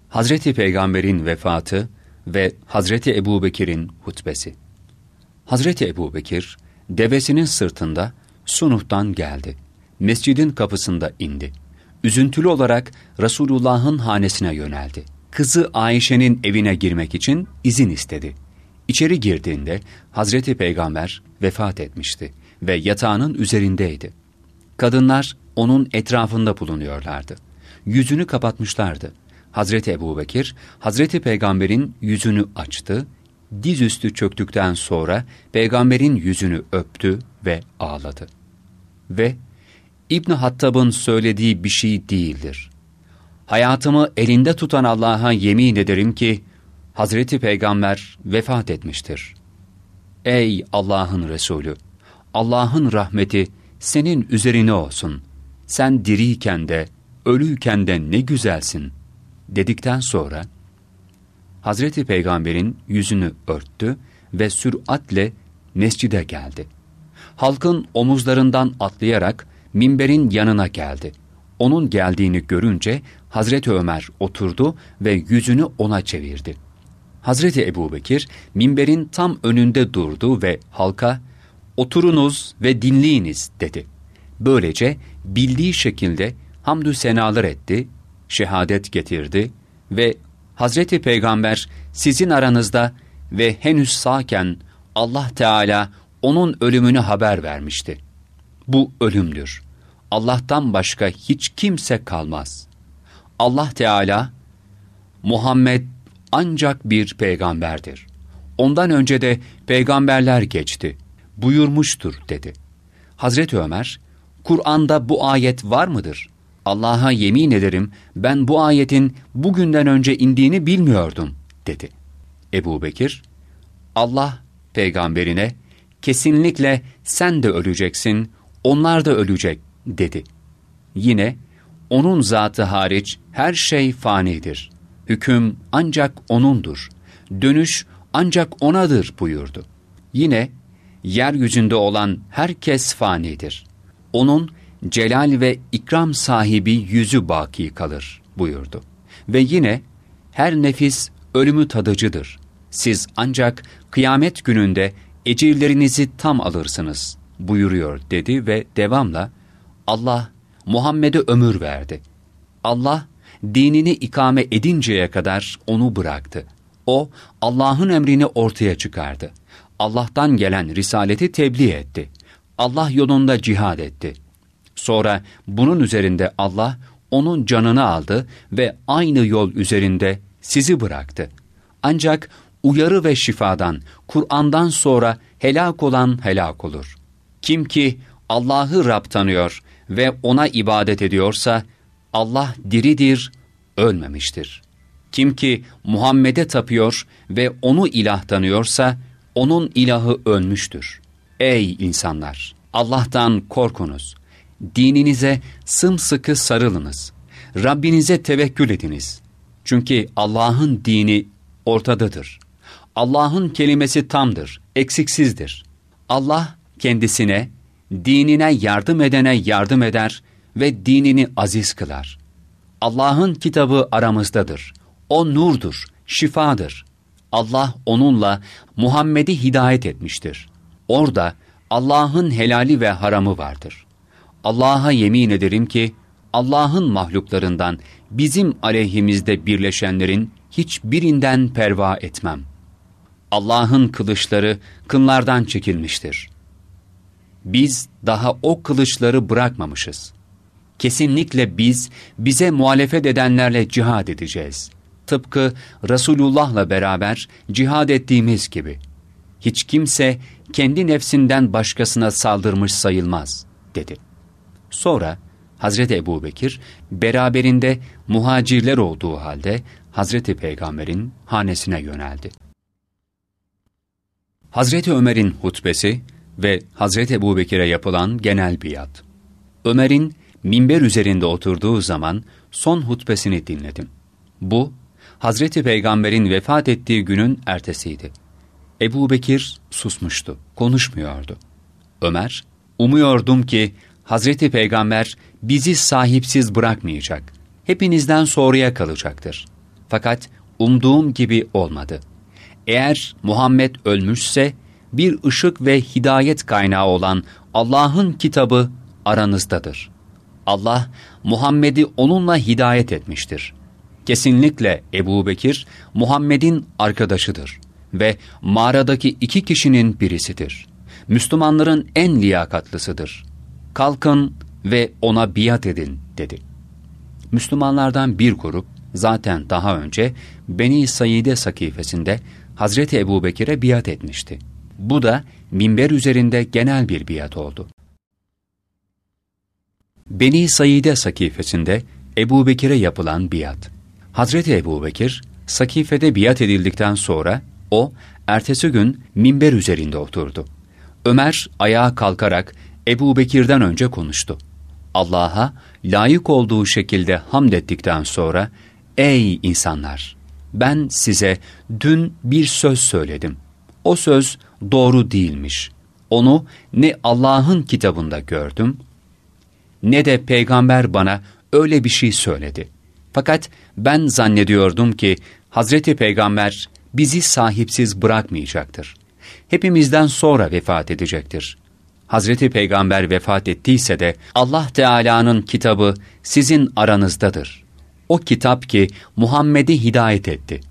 Hazreti Peygamber'in vefatı ve Hazreti Ebubekir'in hutbesi. Hazreti Ebubekir, devesinin sırtında Sunuh'tan geldi. Mescidin kapısında indi. Üzüntülü olarak Resulullah'ın hanesine yöneldi. Kızı Ayşe'nin evine girmek için izin istedi. İçeri girdiğinde Hazreti Peygamber vefat etmişti ve yatağının üzerindeydi. Kadınlar onun etrafında bulunuyorlardı. Yüzünü kapatmışlardı. Hazreti Ebubekir, Hazreti Peygamber'in yüzünü açtı, dizüstü çöktükten sonra Peygamber'in yüzünü öptü ve ağladı. Ve İbn Hattab'ın söylediği bir şey değildir. Hayatımı elinde tutan Allah'a yemin ederim ki Hazreti Peygamber vefat etmiştir. Ey Allah'ın Resulü! Allah'ın rahmeti senin üzerine olsun. Sen diriyken de, ölüyken de ne güzelsin dedikten sonra Hazreti Peygamber'in yüzünü örttü ve süratle mescide geldi. Halkın omuzlarından atlayarak minberin yanına geldi. Onun geldiğini görünce Hazreti Ömer oturdu ve yüzünü ona çevirdi. Hazreti Ebubekir minberin tam önünde durdu ve halka "Oturunuz ve dinleyiniz" dedi. Böylece bildiği şekilde hamdü senalar etti, şehadet getirdi ve Hazreti Peygamber sizin aranızda ve henüz sağken Allah Teala onun ölümünü haber vermişti. Bu ölümdür. Allah'tan başka hiç kimse kalmaz. Allah Teala, Muhammed ancak bir peygamberdir. Ondan önce de peygamberler geçti, buyurmuştur dedi. Hazreti Ömer, Kur'an'da bu ayet var mıdır? Allah'a yemin ederim ben bu ayetin bugünden önce indiğini bilmiyordum dedi. Ebubekir, Allah peygamberine kesinlikle sen de öleceksin, onlar da ölecek dedi. Yine onun zatı hariç her şey fanidir. Hüküm ancak O'nundur. Dönüş ancak O'nadır buyurdu. Yine yeryüzünde olan herkes fanidir. Onun celal ve ikram sahibi yüzü baki kalır buyurdu. Ve yine her nefis ölümü tadıcıdır. Siz ancak kıyamet gününde ecirlerinizi tam alırsınız buyuruyor dedi ve devamla Allah Muhammed'e ömür verdi. Allah dinini ikame edinceye kadar onu bıraktı. O Allah'ın emrini ortaya çıkardı. Allah'tan gelen risaleti tebliğ etti. Allah yolunda cihad etti. Sonra bunun üzerinde Allah onun canını aldı ve aynı yol üzerinde sizi bıraktı. Ancak uyarı ve şifadan, Kur'an'dan sonra helak olan helak olur. Kim ki Allah'ı Rab tanıyor ve O'na ibadet ediyorsa, Allah diridir, ölmemiştir. Kim ki Muhammed'e tapıyor ve O'nu ilah tanıyorsa, O'nun ilahı ölmüştür. Ey insanlar! Allah'tan korkunuz. Dininize sımsıkı sarılınız. Rabbinize tevekkül ediniz. Çünkü Allah'ın dini ortadadır. Allah'ın kelimesi tamdır, eksiksizdir. Allah kendisine, dinine yardım edene yardım eder ve dinini aziz kılar. Allah'ın kitabı aramızdadır. O nurdur, şifadır. Allah onunla Muhammed'i hidayet etmiştir. Orada Allah'ın helali ve haramı vardır. Allah'a yemin ederim ki Allah'ın mahluklarından bizim aleyhimizde birleşenlerin hiçbirinden perva etmem. Allah'ın kılıçları kınlardan çekilmiştir. Biz daha o kılıçları bırakmamışız. Kesinlikle biz bize muhalefet edenlerle cihad edeceğiz. Tıpkı Resulullah'la beraber cihad ettiğimiz gibi. Hiç kimse kendi nefsinden başkasına saldırmış sayılmaz dedi. Sonra Hazreti Ebubekir beraberinde muhacirler olduğu halde Hazreti Peygamber'in hanesine yöneldi. Hazreti Ömer'in hutbesi ve Hazreti Ebubekir'e yapılan genel biat. Ömer'in minber üzerinde oturduğu zaman son hutbesini dinledim. Bu, Hazreti Peygamber'in vefat ettiği günün ertesiydi. Ebubekir susmuştu, konuşmuyordu. Ömer, umuyordum ki Hazreti Peygamber bizi sahipsiz bırakmayacak, hepinizden sonraya kalacaktır. Fakat umduğum gibi olmadı. Eğer Muhammed ölmüşse, bir ışık ve hidayet kaynağı olan Allah'ın kitabı aranızdadır. Allah, Muhammed'i onunla hidayet etmiştir. Kesinlikle Ebu Bekir, Muhammed'in arkadaşıdır ve mağaradaki 2 kişinin birisidir. Müslümanların en liyakatlısıdır. Kalkın ve ona biat edin, dedi. Müslümanlardan bir grup, zaten daha önce Beni Saide sakifesinde Hazreti Ebu Bekir'e biat etmişti. Bu da minber üzerinde genel bir biat oldu. Beni Saide sakifesinde Ebu Bekir'e yapılan biat. Hazreti Ebu Bekir, sakifede biat edildikten sonra, ertesi gün minber üzerinde oturdu. Ömer ayağa kalkarak Ebu Bekir'den önce konuştu. Allah'a layık olduğu şekilde hamd ettikten sonra, ''Ey insanlar! Ben size dün bir söz söyledim. O söz doğru değilmiş. Onu ne Allah'ın kitabında gördüm, ne de peygamber bana öyle bir şey söyledi. Fakat ben zannediyordum ki Hazreti Peygamber bizi sahipsiz bırakmayacaktır. Hepimizden sonra vefat edecektir. Hazreti Peygamber vefat ettiyse de Allah Teala'nın kitabı sizin aranızdadır. O kitap ki Muhammed'i hidayet etti.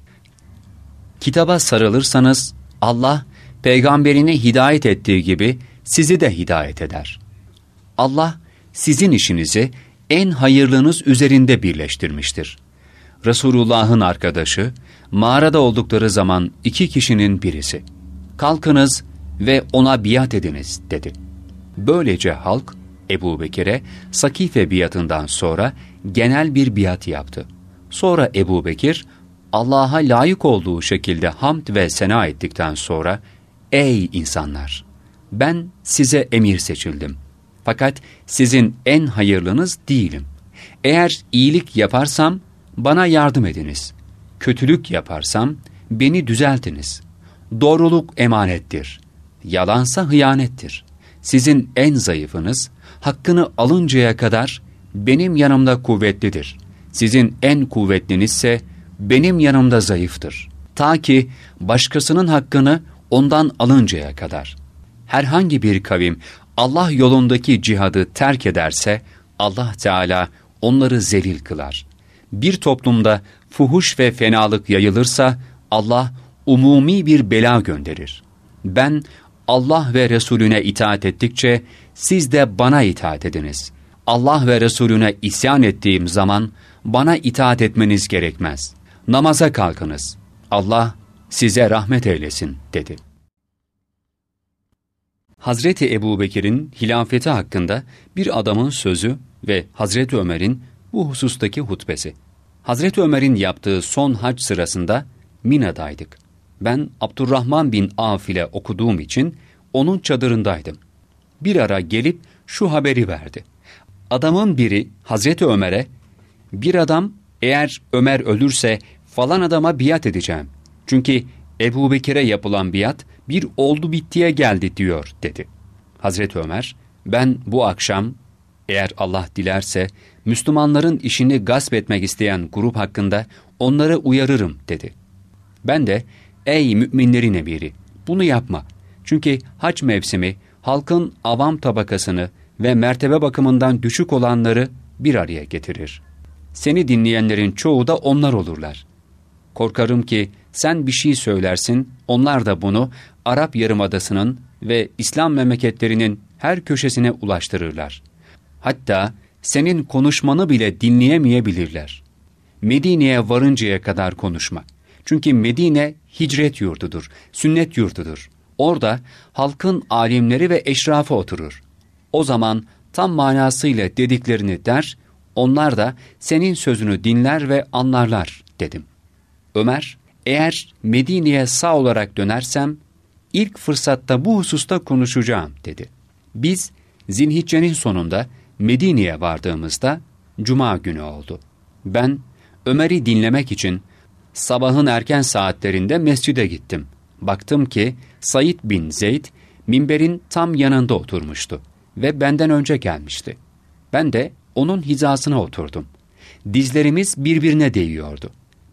Kitaba sarılırsanız Allah peygamberini hidayet ettiği gibi sizi de hidayet eder. Allah sizin işinizi en hayırlınız üzerinde birleştirmiştir. Resulullah'ın arkadaşı, mağarada oldukları zaman 2 kişinin birisi, kalkınız ve ona biat ediniz, dedi. Böylece halk Ebu Bekir'e Sakife biatından sonra genel bir biat yaptı. Sonra Ebu Bekir, Allah'a layık olduğu şekilde hamd ve sena ettikten sonra, ''Ey insanlar! Ben size emir seçildim. Fakat sizin en hayırlınız değilim. Eğer iyilik yaparsam bana yardım ediniz. Kötülük yaparsam beni düzeltiniz. Doğruluk emanettir. Yalansa hıyanettir. Sizin en zayıfınız hakkını alıncaya kadar benim yanımda kuvvetlidir. Sizin en kuvvetlinizse benim yanımda zayıftır. Ta ki başkasının hakkını ondan alıncaya kadar. Herhangi bir kavim Allah yolundaki cihadı terk ederse Allah Teala onları zelil kılar. Bir toplumda fuhuş ve fenalık yayılırsa Allah umumi bir bela gönderir. Ben Allah ve Resulüne itaat ettikçe siz de bana itaat ediniz. Allah ve Resulüne isyan ettiğim zaman bana itaat etmeniz gerekmez. Namaza kalkınız. Allah size rahmet eylesin, dedi. Hazreti Ebu Bekir'in hilafeti hakkında bir adamın sözü ve Hazreti Ömer'in bu husustaki hutbesi. Hazreti Ömer'in yaptığı son hac sırasında Mina'daydık. Ben Abdurrahman bin Avf ile okuduğum için onun çadırındaydım. Bir ara gelip şu haberi verdi. Adamın biri Hazreti Ömer'e, bir adam eğer Ömer ölürse falan adama biat edeceğim. Çünkü Ebu Bekir'e yapılan biat bir oldu bittiye geldi diyor, dedi. Hazreti Ömer, ben bu akşam eğer Allah dilerse Müslümanların işini gasp etmek isteyen grup hakkında onları uyarırım, dedi. Ben de ey müminlerin emiri bunu yapma. Çünkü hac mevsimi halkın avam tabakasını ve mertebe bakımından düşük olanları bir araya getirir. Seni dinleyenlerin çoğu da onlar olurlar. Korkarım ki sen bir şey söylersin, onlar da bunu Arap Yarımadası'nın ve İslam memleketlerinin her köşesine ulaştırırlar. Hatta senin konuşmanı bile dinleyemeyebilirler. Medine'ye varıncaya kadar konuşma. Çünkü Medine hicret yurdudur, sünnet yurdudur. Orada halkın alimleri ve eşrafı oturur. O zaman tam manasıyla dediklerini der, onlar da senin sözünü dinler ve anlarlar, dedim. Ömer, eğer Medine'ye sağ olarak dönersem, ilk fırsatta bu hususta konuşacağım, dedi. Biz Zilhicce'nin sonunda Medine'ye vardığımızda Cuma günü oldu. Ben Ömer'i dinlemek için sabahın erken saatlerinde mescide gittim. Baktım ki Said bin Zeyd minberin tam yanında oturmuştu ve benden önce gelmişti. Ben de onun hizasına oturdum. Dizlerimiz birbirine değiyordu.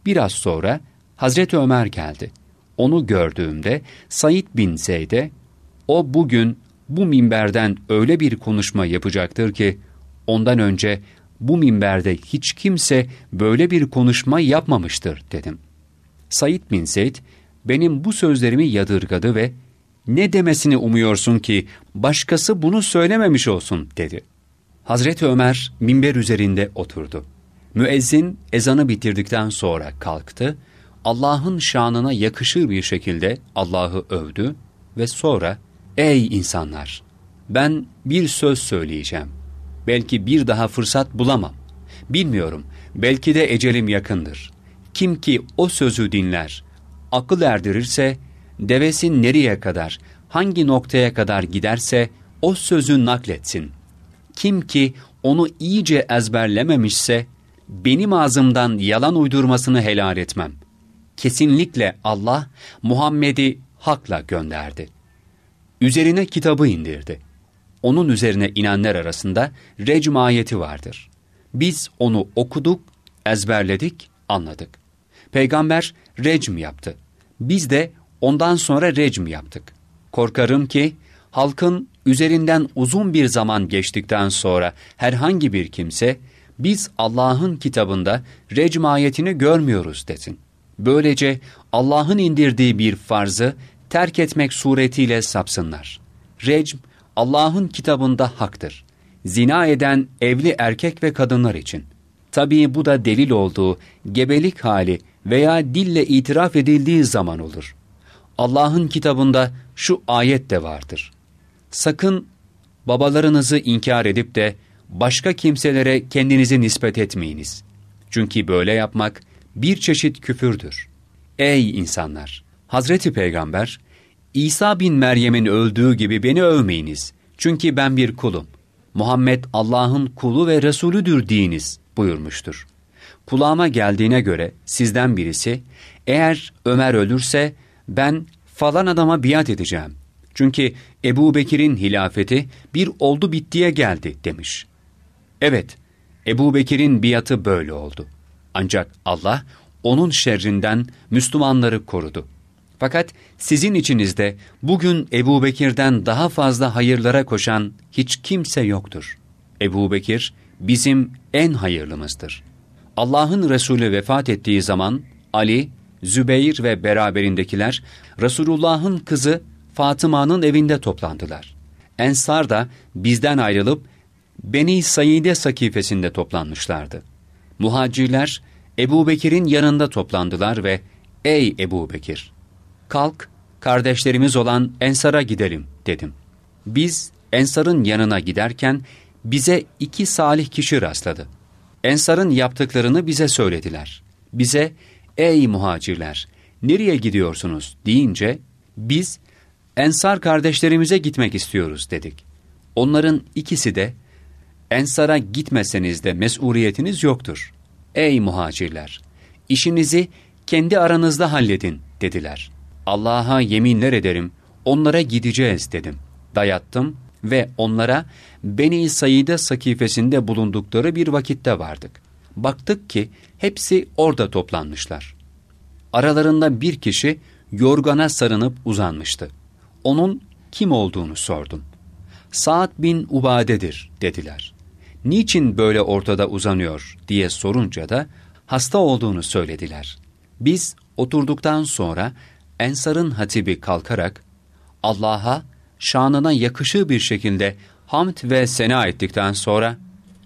Biraz sonra Hazreti Ömer geldi. Onu gördüğümde Said bin Zeyd'e, o bugün bu minberden öyle bir konuşma yapacaktır ki, ondan önce bu minberde hiç kimse böyle bir konuşma yapmamıştır dedim. Said bin Zeyd benim bu sözlerimi yadırgadı ve ne demesini umuyorsun ki başkası bunu söylememiş olsun dedi. Hazreti Ömer minber üzerinde oturdu. Müezzin ezanı bitirdikten sonra kalktı, Allah'ın şanına yakışır bir şekilde Allah'ı övdü ve sonra, ''Ey insanlar! Ben bir söz söyleyeceğim. Belki bir daha fırsat bulamam. Bilmiyorum, belki de ecelim yakındır. Kim ki o sözü dinler, akıl erdirirse, devesi nereye kadar, hangi noktaya kadar giderse o sözü nakletsin. Kim ki onu iyice ezberlememişse, benim ağzımdan yalan uydurmasını helal etmem. Kesinlikle Allah Muhammed'i hakla gönderdi. Üzerine kitabı indirdi. Onun üzerine inenler arasında recm ayeti vardır. Biz onu okuduk, ezberledik, anladık. Peygamber recm yaptı. Biz de ondan sonra recm yaptık. Korkarım ki halkın üzerinden uzun bir zaman geçtikten sonra herhangi bir kimse, biz Allah'ın kitabında recm ayetini görmüyoruz desin. Böylece Allah'ın indirdiği bir farzı terk etmek suretiyle sapsınlar. Recm, Allah'ın kitabında haktır. Zina eden evli erkek ve kadınlar için. Tabii bu da delil olduğu gebelik hali veya dille itiraf edildiği zaman olur. Allah'ın kitabında şu ayet de vardır. Sakın babalarınızı inkar edip de başka kimselere kendinizi nispet etmeyiniz. Çünkü böyle yapmak bir çeşit küfürdür. Ey insanlar! Hazreti Peygamber, İsa bin Meryem'in öldüğü gibi beni övmeyiniz. Çünkü ben bir kulum. Muhammed Allah'ın kulu ve Resulüdür deyiniz buyurmuştur. Kulağıma geldiğine göre sizden birisi, eğer Ömer ölürse ben falan adama biat edeceğim. Çünkü Ebu Bekir'in hilafeti bir oldu bittiye geldi demiş. Evet, Ebu Bekir'in biatı böyle oldu. Ancak Allah onun şerrinden Müslümanları korudu. Fakat sizin içinizde bugün Ebu Bekir'den daha fazla hayırlara koşan hiç kimse yoktur. Ebu Bekir bizim en hayırlımızdır. Allah'ın Resulü vefat ettiği zaman Ali, Zübeyir ve beraberindekiler Resulullah'ın kızı Fatıma'nın evinde toplandılar. Ensar da bizden ayrılıp Beni Saide sakifesinde toplanmışlardı. Muhacirler Ebu Bekir'in yanında toplandılar ve ''Ey Ebu Bekir, kalk kardeşlerimiz olan Ensar'a gidelim.'' dedim. Biz Ensar'ın yanına giderken bize 2 salih kişi rastladı. Ensar'ın yaptıklarını bize söylediler. Bize ''Ey muhacirler, nereye gidiyorsunuz?'' deyince biz Ensar kardeşlerimize gitmek istiyoruz dedik. Onların ikisi de Ensar'a gitmeseniz de mesuliyetiniz yoktur. Ey muhacirler, işinizi kendi aranızda halledin dediler. Allah'a yeminler ederim, onlara gideceğiz dedim. Dayattım ve onlara Beni Saide sakifesinde bulundukları bir vakitte vardık. Baktık ki hepsi orada toplanmışlar. Aralarında bir kişi yorgana sarınıp uzanmıştı. Onun kim olduğunu sordum. Sa'd bin Ubade'dir dediler. Niçin böyle ortada uzanıyor diye sorunca da hasta olduğunu söylediler. Biz oturduktan sonra Ensar'ın hatibi kalkarak Allah'a şanına yakışır bir şekilde hamd ve sena ettikten sonra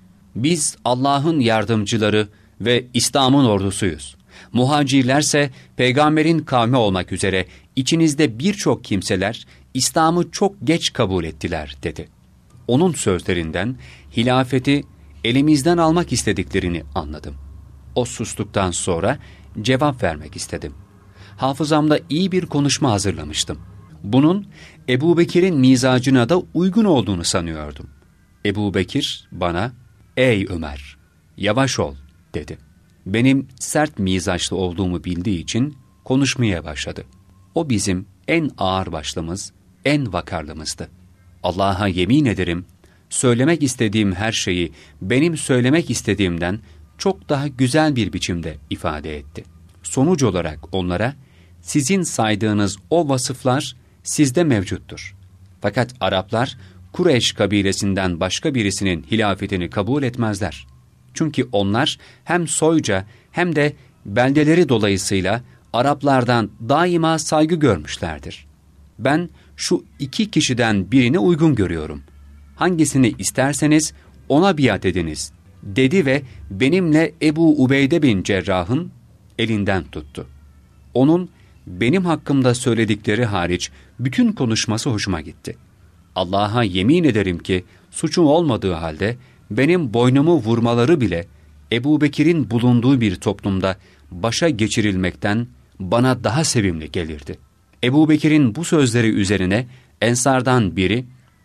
biz Allah'ın yardımcıları ve İslam'ın ordusuyuz. Muhacirlerse peygamberin kavmi olmak üzere içinizde birçok kimseler İslam'ı çok geç kabul ettiler dedi. Onun sözlerinden hilafeti elimizden almak istediklerini anladım. O sustuktan sonra cevap vermek istedim. Hafızamda iyi bir konuşma hazırlamıştım. Bunun Ebu Bekir'in mizacına da uygun olduğunu sanıyordum. Ebu Bekir bana, ''Ey Ömer, yavaş ol.'' dedi. Benim sert mizaçlı olduğumu bildiği için konuşmaya başladı. O bizim en ağırbaşlımız, en vakarlımızdı. Allah'a yemin ederim, söylemek istediğim her şeyi benim söylemek istediğimden çok daha güzel bir biçimde ifade etti. Sonuç olarak onlara, sizin saydığınız o vasıflar sizde mevcuttur. Fakat Araplar, Kureyş kabilesinden başka birisinin hilafetini kabul etmezler. Çünkü onlar hem soyca hem de beldeleri dolayısıyla Araplardan daima saygı görmüşlerdir. Ben şu iki kişiden birini uygun görüyorum. Hangisini isterseniz ona biat ediniz, dedi ve benimle Ebu Ubeyde bin Cerrah'ın elinden tuttu. Onun benim hakkımda söyledikleri hariç bütün konuşması hoşuma gitti. Allah'a yemin ederim ki suçum olmadığı halde benim boynumu vurmaları bile Ebu Bekir'in bulunduğu bir toplumda başa geçirilmekten bana daha sevimli gelirdi. Ebu Bekir'in bu sözleri üzerine Ensardan biri,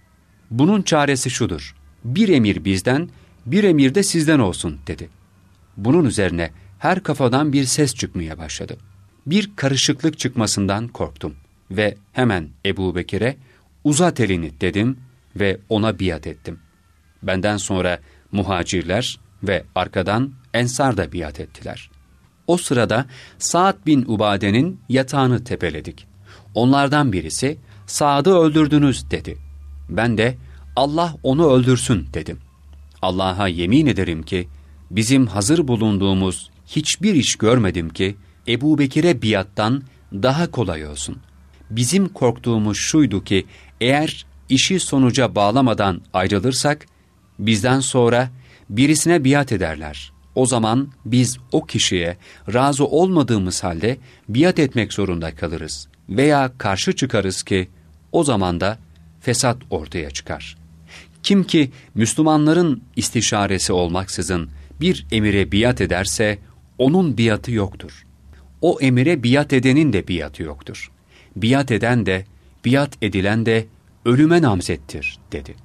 bunun çaresi şudur, bir emir bizden, bir emir de sizden olsun dedi. Bunun üzerine her kafadan bir ses çıkmaya başladı. Bir karışıklık çıkmasından korktum ve hemen Ebu Bekir'e uzat elini dedim ve ona biat ettim. Benden sonra muhacirler ve arkadan Ensar da biat ettiler. O sırada Sa'd bin Ubade'nin yatağını tepeledik. Onlardan birisi, Sa'd'ı öldürdünüz dedi. Ben de Allah onu öldürsün dedim. Allah'a yemin ederim ki bizim hazır bulunduğumuz hiçbir iş görmedim ki Ebu Bekir'e biattan daha kolay olsun. Bizim korktuğumuz şuydu ki eğer işi sonuca bağlamadan ayrılırsak bizden sonra birisine biat ederler. O zaman biz o kişiye razı olmadığımız halde biat etmek zorunda kalırız veya karşı çıkarız ki o zaman da fesat ortaya çıkar. Kim ki Müslümanların istişaresi olmaksızın bir emire biat ederse onun biatı yoktur. O emire biat edenin de biatı yoktur. Biat eden de, biat edilen de ölüme namzettir dedi.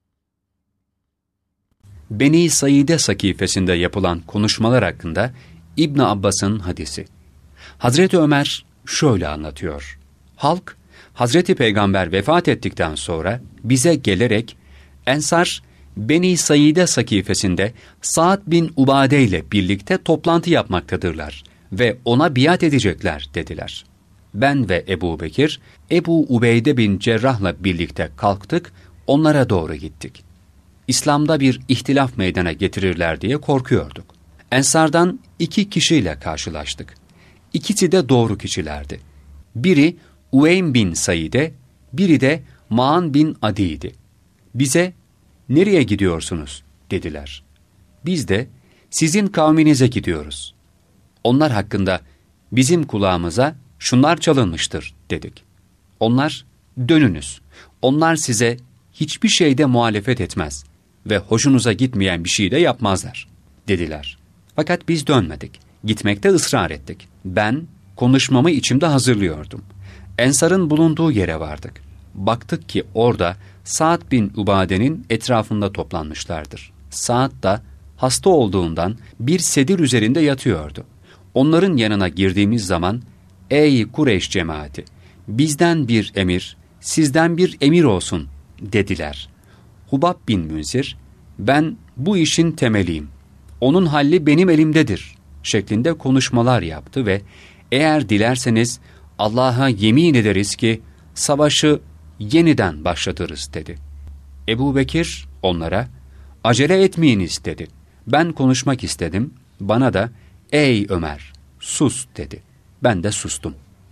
Beni Saide sakifesinde yapılan konuşmalar hakkında İbn Abbas'ın hadisi. Hazreti Ömer şöyle anlatıyor. Halk, Hazreti Peygamber vefat ettikten sonra bize gelerek, Ensar, Beni Saide sakifesinde Sa'd bin Ubade ile birlikte toplantı yapmaktadırlar ve ona biat edecekler dediler. Ben ve Ebu Bekir, Ebu Ubeyde bin Cerrah'la birlikte kalktık, onlara doğru gittik. İslam'da bir ihtilaf meydana getirirler diye korkuyorduk. Ensardan 2 kişiyle karşılaştık. İkisi de doğru kişilerdi. Biri Uveym bin Saide, biri de Ma'an bin Adi'ydi. Bize, nereye gidiyorsunuz dediler. Biz de, sizin kavminize gidiyoruz. Onlar hakkında bizim kulağımıza şunlar çalınmıştır dedik. Onlar, dönünüz. Onlar size hiçbir şeyde muhalefet etmez ve hoşunuza gitmeyen bir şey de yapmazlar dediler. Fakat biz dönmedik. Gitmekte ısrar ettik. Ben konuşmamı içimde hazırlıyordum. Ensar'ın bulunduğu yere vardık. Baktık ki orada Sa'd bin Ubade'nin etrafında toplanmışlardır. Sa'd da hasta olduğundan bir sedir üzerinde yatıyordu. Onların yanına girdiğimiz zaman, ''Ey Kureyş cemaati, bizden bir emir, sizden bir emir olsun.'' dediler. Hubab bin Münzir, ''Ben bu işin temeliyim. Onun halli benim elimdedir.'' şeklinde konuşmalar yaptı ve ''Eğer dilerseniz Allah'a yemin ederiz ki savaşı yeniden başlatırız.'' dedi. Ebu Bekir onlara, ''Acele etmeyiniz.'' dedi. Ben konuşmak istedim. Bana da, ''Ey Ömer, sus.'' dedi. Ben de sustum.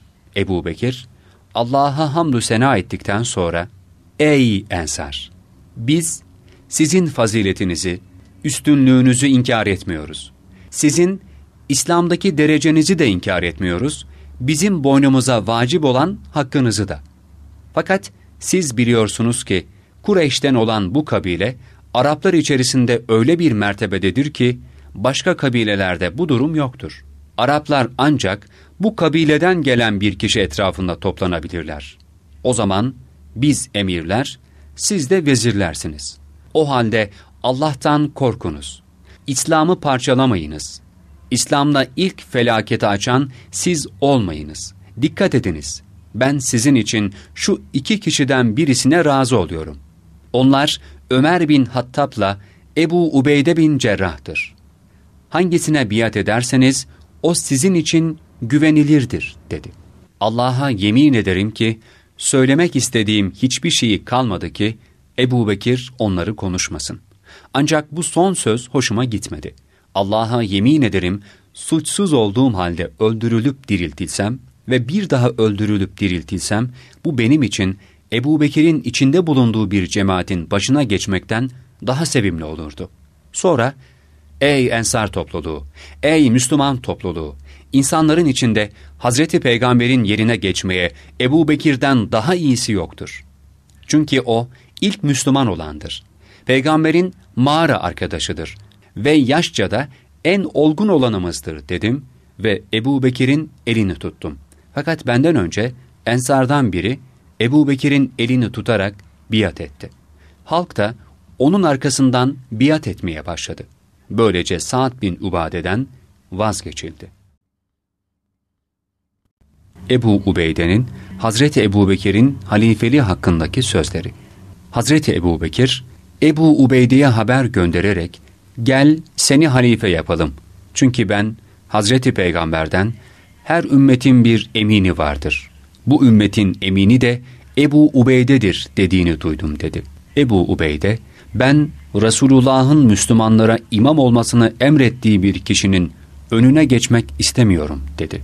Ebu Bekir, Allah'a hamdü sena ettikten sonra, ''Ey Ensar! Biz sizin faziletinizi, üstünlüğünüzü inkar etmiyoruz. Sizin İslam'daki derecenizi de inkar etmiyoruz. Bizim boynumuza vacip olan hakkınızı da. Fakat siz biliyorsunuz ki Kureyş'ten olan bu kabile Araplar içerisinde öyle bir mertebededir ki başka kabilelerde bu durum yoktur. Araplar ancak bu kabileden gelen bir kişi etrafında toplanabilirler. O zaman biz emirler, siz de vezirlersiniz. O halde Allah'tan korkunuz. İslam'ı parçalamayınız. İslam'da ilk felaketi açan siz olmayınız. Dikkat ediniz. Ben sizin için şu 2 kişiden birisine razı oluyorum. Onlar Ömer bin Hattab'la Ebu Ubeyde bin Cerrah'tır. Hangisine biat ederseniz o sizin için güvenilirdir dedi. Allah'a yemin ederim ki söylemek istediğim hiçbir şeyi kalmadı ki Ebubekir onları konuşmasın. Ancak bu son söz hoşuma gitmedi. Allah'a yemin ederim suçsuz olduğum halde öldürülüp diriltilsem ve bir daha öldürülüp diriltilsem bu benim için Ebubekir'in içinde bulunduğu bir cemaatin başına geçmekten daha sevimli olurdu. Sonra ey Ensar topluluğu, ey Müslüman topluluğu, insanların içinde Hazreti Peygamber'in yerine geçmeye Ebubekir'den daha iyisi yoktur. Çünkü o ilk Müslüman olandır. Peygamber'in mağara arkadaşıdır ve yaşça da en olgun olanımızdır dedim ve Ebubekir'in elini tuttum. Fakat benden önce Ensardan biri Ebubekir'in elini tutarak biat etti. Halk da onun arkasından biat etmeye başladı. Böylece Sa'd bin Ubade'den vazgeçildi. Ebu Ubeyde'nin Hazreti Ebubekir'in halifeliği hakkındaki sözleri. Hazreti Ebubekir, Ebu Ubeyde'ye haber göndererek, gel seni halife yapalım. Çünkü ben Hazreti Peygamber'den her ümmetin bir emini vardır. Bu ümmetin emini de Ebu Ubeyde'dir dediğini duydum dedi. Ebu Ubeyde, ben Resulullah'ın Müslümanlara imam olmasını emrettiği bir kişinin önüne geçmek istemiyorum dedi.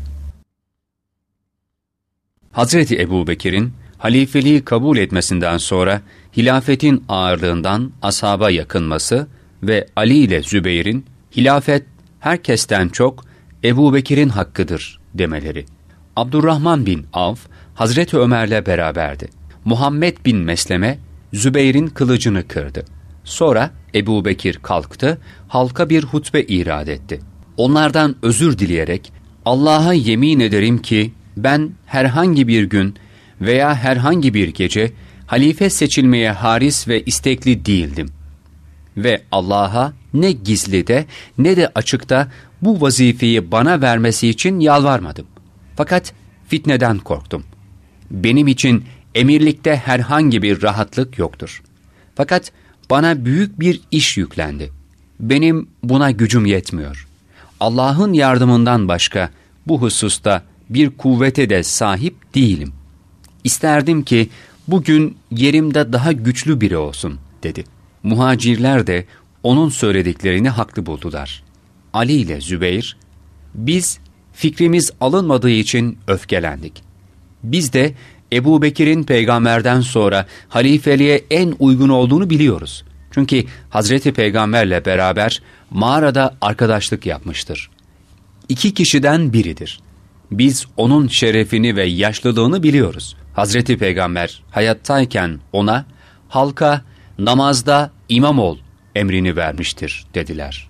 Hazreti Ebubekir'in halifeliği kabul etmesinden sonra hilafetin ağırlığından ashaba yakınması ve Ali ile Zübeyir'in hilafet herkesten çok Ebubekir'in hakkıdır demeleri. Abdurrahman bin Avf Hazreti Ömer'le beraberdi. Muhammed bin Mesleme Zübeyir'in kılıcını kırdı. Sonra Ebubekir kalktı, halka bir hutbe irad etti. Onlardan özür dileyerek, Allah'a yemin ederim ki ben herhangi bir gün veya herhangi bir gece halife seçilmeye haris ve istekli değildim. Ve Allah'a ne gizlide ne de açıkta bu vazifeyi bana vermesi için yalvarmadım. Fakat fitneden korktum. Benim için emirlikte herhangi bir rahatlık yoktur. Fakat bana büyük bir iş yüklendi. Benim buna gücüm yetmiyor. Allah'ın yardımından başka bu hususta bir kuvvete de sahip değilim. İsterdim ki bugün yerimde daha güçlü biri olsun dedi. Muhacirler de onun söylediklerini haklı buldular. Ali ile Zübeyir, biz fikrimiz alınmadığı için öfkelendik. Biz de Ebubekir'in peygamberden sonra halifeliğe en uygun olduğunu biliyoruz. Çünkü Hazreti Peygamberle beraber mağarada arkadaşlık yapmıştır. 2 kişiden biridir. Biz onun şerefini ve yaşlılığını biliyoruz. Hazreti Peygamber hayattayken ona, halka namazda imam ol emrini vermiştir dediler.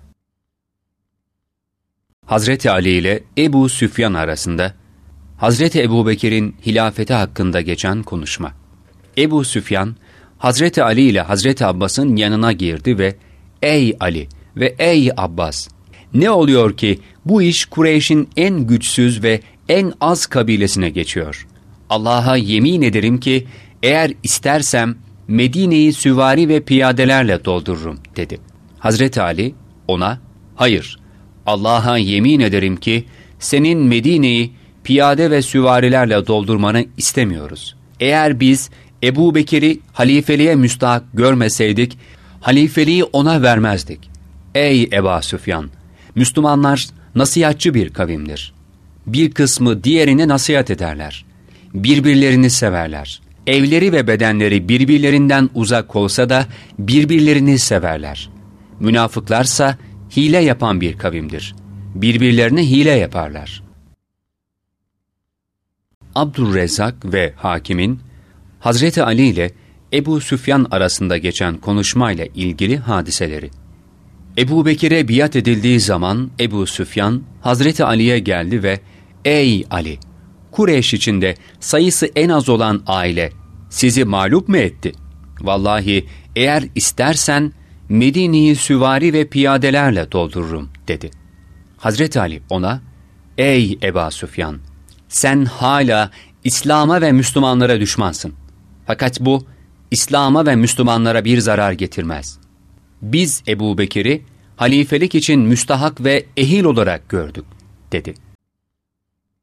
Hazreti Ali ile Ebu Süfyan arasında Hazreti Ebubekir'in hilafeti hakkında geçen konuşma. Ebu Süfyan, Hazreti Ali ile Hazreti Abbas'ın yanına girdi ve ''Ey Ali ve ey Abbas, ne oluyor ki bu iş Kureyş'in en güçsüz ve en az kabilesine geçiyor? Allah'a yemin ederim ki eğer istersem Medine'yi süvari ve piyadelerle doldururum.'' dedi. Hazreti Ali ona ''Hayır, Allah'a yemin ederim ki senin Medine'yi piyade ve süvarilerle doldurmanı istemiyoruz. Eğer biz Ebubekir'i halifeliğe müstahak görmeseydik, halifeliği ona vermezdik. Ey Ebu Süfyan! Müslümanlar nasihatçı bir kavimdir. Bir kısmı diğerini nasihat ederler. Birbirlerini severler. Evleri ve bedenleri birbirlerinden uzak olsa da birbirlerini severler. Münafıklarsa hile yapan bir kavimdir. Birbirlerine hile yaparlar. Abdurrezzak ve Hakim'in Hazreti Ali ile Ebu Süfyan arasında geçen konuşmayla ilgili hadiseleri. Ebubekir'e biat edildiği zaman Ebu Süfyan Hazreti Ali'ye geldi ve ''Ey Ali! Kureyş içinde sayısı en az olan aile sizi mağlup mu etti? Vallahi eğer istersen Medine'yi süvari ve piyadelerle doldururum.'' dedi. Hazreti Ali ona ''Ey Ebu Süfyan! Sen hala İslam'a ve Müslümanlara düşmansın. Fakat bu İslam'a ve Müslümanlara bir zarar getirmez. Biz Ebubekir'i halifelik için müstahak ve ehil olarak gördük.'' dedi.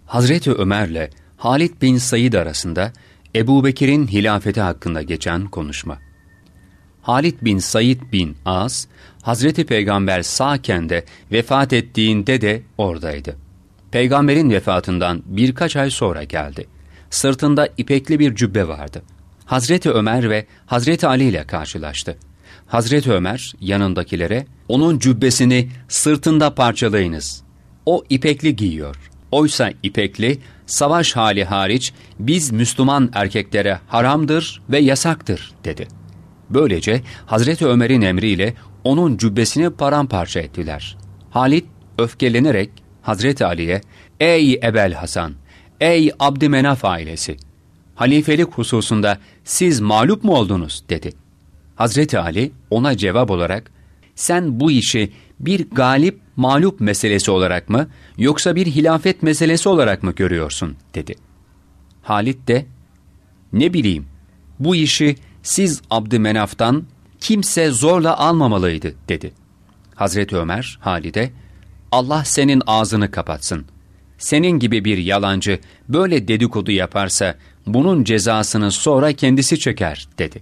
Hazreti Ömer'le Halid bin Said arasında Ebubekir'in hilafeti hakkında geçen konuşma. Halid bin Said bin As, Hazreti Peygamber sağken de vefat ettiğinde de oradaydı. Peygamberin vefatından birkaç ay sonra geldi. Sırtında ipekli bir cübbe vardı. Hazreti Ömer ve Hazreti Ali ile karşılaştı. Hazreti Ömer yanındakilere, "Onun cübbesini sırtında parçalayınız. O ipekli giyiyor. Oysa ipekli, savaş hali hariç biz Müslüman erkeklere haramdır ve yasaktır," dedi. Böylece Hazreti Ömer'in emriyle onun cübbesini paramparça ettiler. Halid öfkelenerek Hazreti Ali'ye, "Ey Ebel Hasan, ey Abdümenaf ailesi, halifelik hususunda siz mağlup mu oldunuz?" dedi. Hazreti Ali ona cevap olarak, "Sen bu işi bir galip mağlup meselesi olarak mı yoksa bir hilafet meselesi olarak mı görüyorsun?" dedi. Halid de, "Ne bileyim, bu işi siz Abdümenaf'tan kimse zorla almamalıydı," dedi. Hazreti Ömer Halid'e, "Allah senin ağzını kapatsın. Senin gibi bir yalancı böyle dedikodu yaparsa bunun cezasını sonra kendisi çeker," dedi.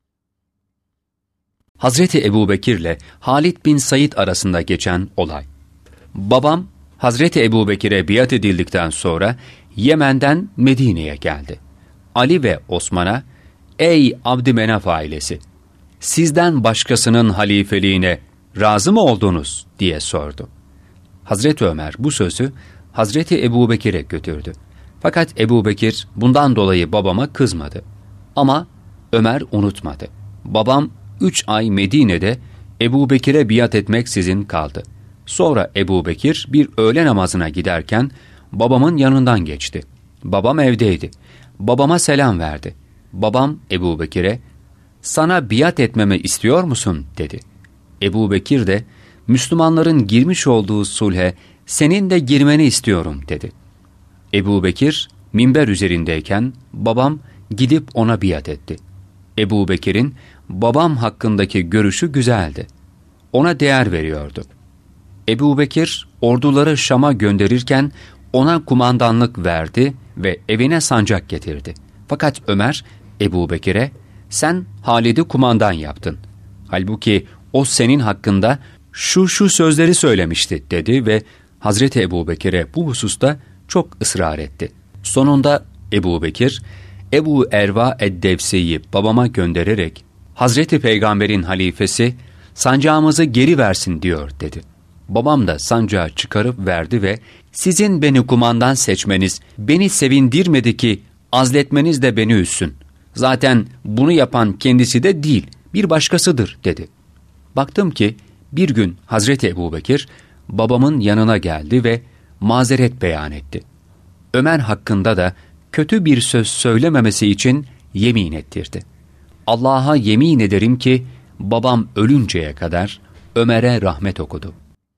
Hazreti Ebubekir'le Halid bin Said arasında geçen olay. Babam Hazreti Ebubekir'e biat edildikten sonra Yemen'den Medine'ye geldi. Ali ve Osman'a, "Ey Abdümenaf ailesi, sizden başkasının halifeliğine razı mı oldunuz?" diye sordu. Hazreti Ömer bu sözü Hazreti Ebubekir'e götürdü. Fakat Ebubekir bundan dolayı babama kızmadı. Ama Ömer unutmadı. Babam 3 ay Medine'de Ebubekir'e biat etmeksizin kaldı. Sonra Ebubekir bir öğle namazına giderken babamın yanından geçti. Babam evdeydi. Babama selam verdi. Babam Ebubekir'e, "Sana biat etmemi istiyor musun?" dedi. Ebubekir de, "Müslümanların girmiş olduğu sulhe senin de girmeni istiyorum," dedi. Ebubekir minber üzerindeyken babam gidip ona biat etti. Ebubekir'in babam hakkındaki görüşü güzeldi. Ona değer veriyordu. Ebubekir orduları Şam'a gönderirken ona kumandanlık verdi ve evine sancak getirdi. Fakat Ömer Ebubekir'e, "Sen Halid'i kumandan yaptın. Halbuki o senin hakkında şu sözleri söylemişti," dedi ve Hazreti Ebubekir'e bu hususta çok ısrar etti. Sonunda Ebubekir, Ebu Erva Eddevsi'yi babama göndererek, "Hazreti Peygamber'in halifesi sancağımızı geri versin diyor," dedi. Babam da sancağı çıkarıp verdi ve "Sizin beni kumandan seçmeniz beni sevindirmedi ki azletmeniz de beni üzsün. Zaten bunu yapan kendisi de değil, bir başkasıdır," dedi. Baktım ki bir gün Hazreti Ebubekir babamın yanına geldi ve mazeret beyan etti. Ömer hakkında da kötü bir söz söylememesi için yemin ettirdi. Allah'a yemin ederim ki babam ölünceye kadar Ömer'e rahmet okudu.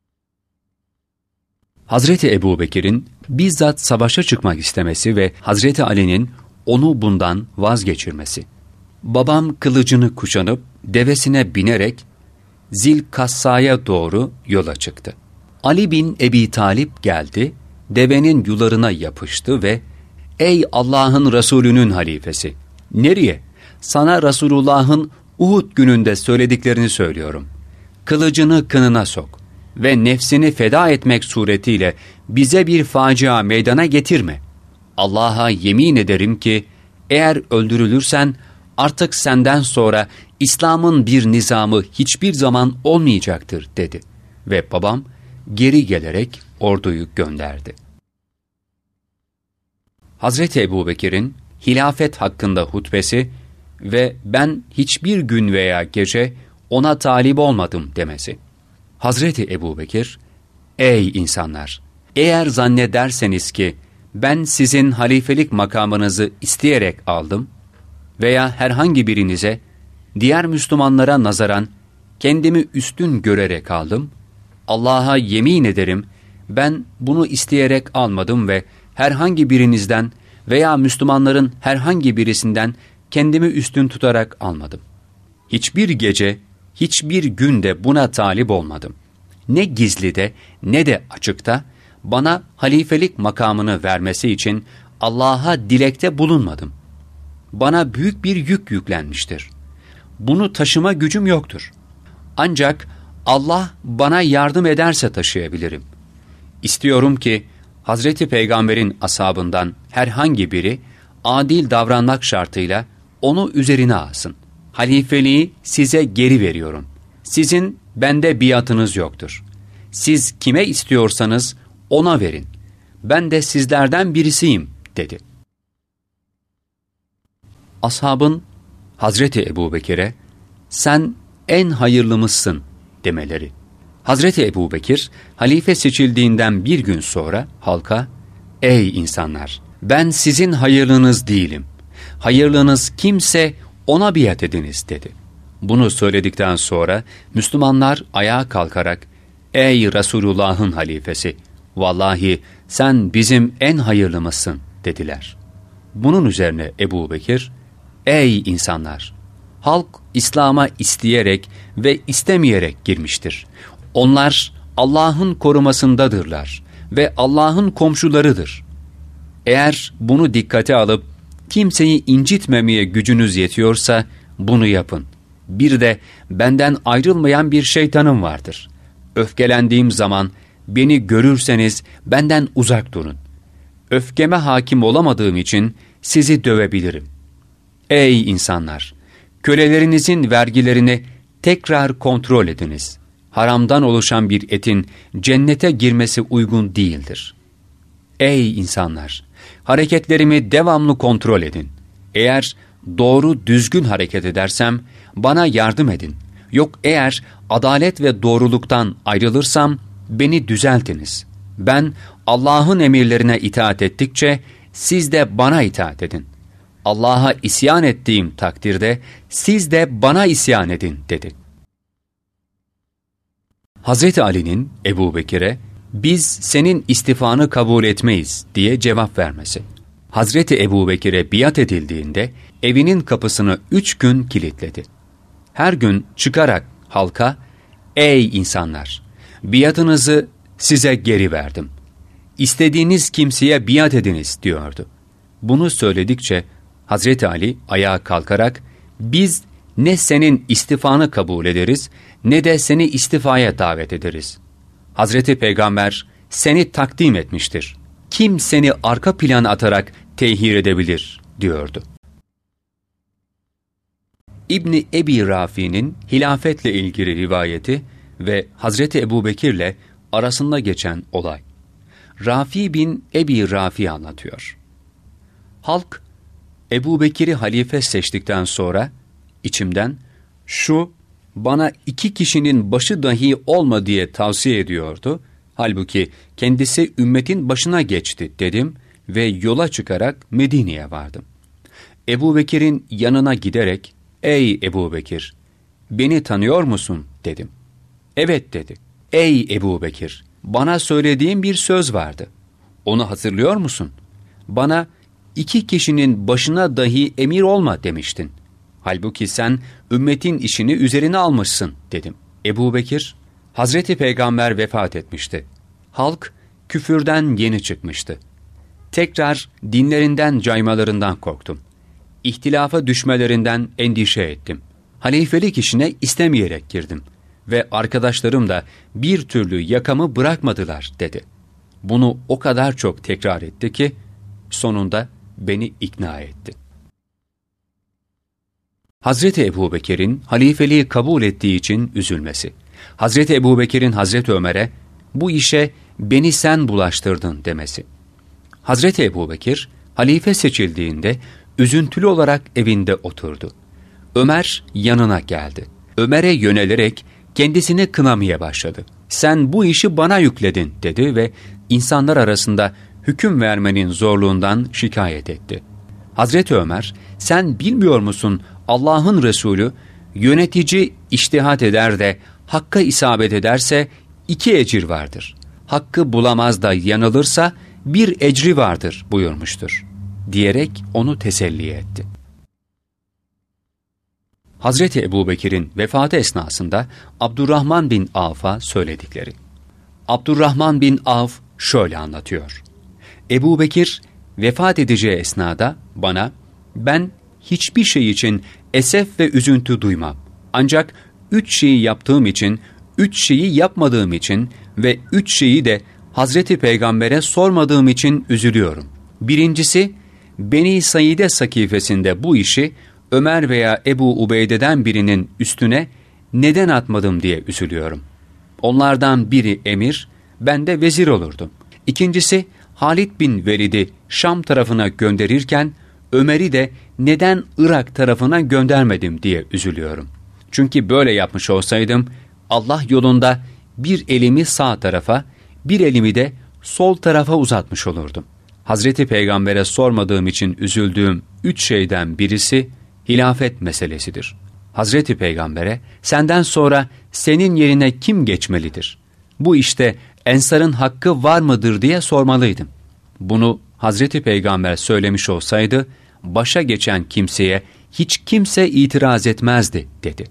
Hazreti Ebubekir'in bizzat savaşa çıkmak istemesi ve Hazreti Ali'nin onu bundan vazgeçirmesi. Babam kılıcını kuşanıp devesine binerek Zilkassa'ya doğru yola çıktı. Ali bin Ebi Talip geldi, devenin yularına yapıştı ve "Ey Allah'ın Resulü'nün halifesi, nereye? Sana Resulullah'ın Uhud gününde söylediklerini söylüyorum. Kılıcını kınına sok ve nefsini feda etmek suretiyle bize bir facia meydana getirme. Allah'a yemin ederim ki eğer öldürülürsen artık senden sonra İslam'ın bir nizamı hiçbir zaman olmayacaktır," dedi. Ve babam geri gelerek orduyu gönderdi. Hazreti Ebubekir'in hilafet hakkında hutbesi ve "Ben hiçbir gün veya gece ona talip olmadım," demesi. Hazreti Ebubekir, "Ey insanlar! Eğer zannederseniz ki ben sizin halifelik makamınızı isteyerek aldım veya herhangi birinize diğer Müslümanlara nazaran kendimi üstün görerek aldım, Allah'a yemin ederim ben bunu isteyerek almadım ve herhangi birinizden veya Müslümanların herhangi birisinden kendimi üstün tutarak almadım. Hiçbir gece, hiçbir günde buna talip olmadım. Ne gizlide ne de açıkta bana halifelik makamını vermesi için Allah'a dilekte bulunmadım. Bana büyük bir yük yüklenmiştir. Bunu taşıma gücüm yoktur. Ancak Allah bana yardım ederse taşıyabilirim. İstiyorum ki Hazreti Peygamber'in ashabından herhangi biri adil davranmak şartıyla onu üzerine alsın. Halifeliği size geri veriyorum. Sizin bende biatınız yoktur. Siz kime istiyorsanız ona verin. Ben de sizlerden birisiyim, dedi. Ashabın Hazreti Ebubekir'e sen en hayırlımızsın demeleri. Hazreti Ebubekir halife seçildiğinden bir gün sonra halka ey insanlar, ben sizin hayırlınız değilim. Hayırlınız kimse ona biat ediniz, dedi. Bunu söyledikten sonra Müslümanlar ayağa kalkarak ey Resulullah'ın halifesi, vallahi sen bizim en hayırlımızsın, dediler. Bunun üzerine Ebubekir, ey insanlar, halk İslam'a isteyerek ve istemeyerek girmiştir. Onlar Allah'ın korumasındadırlar ve Allah'ın komşularıdır. Eğer bunu dikkate alıp kimseyi incitmemeye gücünüz yetiyorsa bunu yapın. Bir de benden ayrılmayan bir şeytanım vardır. Öfkelendiğim zaman beni görürseniz benden uzak durun. Öfkeme hakim olamadığım için sizi dövebilirim. Ey insanlar! Kölelerinizin vergilerini tekrar kontrol ediniz. Haramdan oluşan bir etin cennete girmesi uygun değildir. Ey insanlar! Hareketlerimi devamlı kontrol edin. Eğer doğru düzgün hareket edersem bana yardım edin. Yok eğer adalet ve doğruluktan ayrılırsam beni düzeltiniz. Ben Allah'ın emirlerine itaat ettikçe siz de bana itaat edin. Allah'a isyan ettiğim takdirde siz de bana isyan edin, dedi. Hazreti Ali'nin Ebubekir'e biz senin istifanı kabul etmeyiz diye cevap vermesi. Hazreti Ebubekir'e biat edildiğinde evinin kapısını 3 gün kilitledi. Her gün çıkarak halka ey insanlar, biatınızı size geri verdim. İstediğiniz kimseye biat ediniz diyordu. Bunu söyledikçe Hazreti Ali ayağa kalkarak biz ne senin istifanı kabul ederiz ne de seni istifaya davet ederiz. Hazreti Peygamber seni takdim etmiştir. Kim seni arka plan atarak tehir edebilir diyordu. İbni Ebi Rafi'nin hilafetle ilgili rivayeti ve Hazreti Ebubekir'le arasında geçen olay. Rafi bin Ebi Rafi anlatıyor. Halk Ebubekir'i halife seçtikten sonra içimden şu bana 2 kişinin başı dahi olma diye tavsiye ediyordu. Halbuki kendisi ümmetin başına geçti dedim ve yola çıkarak Medine'ye vardım. Ebubekir'in yanına giderek ey Ebubekir, beni tanıyor musun dedim. Evet dedi. Ey Ebubekir, bana söylediğin bir söz vardı. Onu hatırlıyor musun? Bana 2 kişinin başına dahi emir olma demiştin. Halbuki sen ümmetin işini üzerine almışsın dedim. Ebubekir, Hazreti Peygamber vefat etmişti. Halk küfürden yeni çıkmıştı. Tekrar dinlerinden caymalarından korktum. İhtilafa düşmelerinden endişe ettim. Halifelik işine istemeyerek girdim ve arkadaşlarım da bir türlü yakamı bırakmadılar dedi. Bunu o kadar çok tekrar etti ki sonunda beni ikna etti. Hazreti Ebubekir'in halifeliği kabul ettiği için üzülmesi. Hazreti Ebubekir'in Hazreti Ömer'e bu işe beni sen bulaştırdın demesi. Hazreti Ebubekir halife seçildiğinde üzüntülü olarak evinde oturdu. Ömer yanına geldi. Ömer'e yönelerek kendisini kınamaya başladı. Sen bu işi bana yükledin dedi ve insanlar arasında hüküm vermenin zorluğundan şikayet etti. Hazreti Ömer, sen bilmiyor musun Allah'ın Resulü yönetici içtihat eder de hakka isabet ederse 2 ecir vardır. Hakkı bulamaz da yanılırsa 1 ecri vardır buyurmuştur diyerek onu teselli etti. Hazreti Ebubekir'in vefatı esnasında Abdurrahman bin Avf'a söyledikleri. Abdurrahman bin Avf şöyle anlatıyor. Ebu Bekir vefat edeceği esnada bana, ben hiçbir şey için esef ve üzüntü duymam. Ancak 3 şeyi yaptığım için, 3 şeyi yapmadığım için ve 3 şeyi de Hazreti Peygamber'e sormadığım için üzülüyorum. Birincisi, Beni Saide sakifesinde bu işi Ömer veya Ebu Ubeyde'den birinin üstüne neden atmadım diye üzülüyorum. Onlardan biri emir, ben de vezir olurdum. İkincisi, Halid bin Velid'i Şam tarafına gönderirken Ömer'i de neden Irak tarafına göndermedim diye üzülüyorum. Çünkü böyle yapmış olsaydım Allah yolunda bir elimi sağ tarafa, bir elimi de sol tarafa uzatmış olurdum. Hazreti Peygamber'e sormadığım için üzüldüğüm 3 şeyden birisi hilafet meselesidir. Hazreti Peygamber'e senden sonra senin yerine kim geçmelidir? Bu işte Ensar'ın hakkı var mıdır diye sormalıydım. Bunu Hazreti Peygamber söylemiş olsaydı başa geçen kimseye hiç kimse itiraz etmezdi dedi.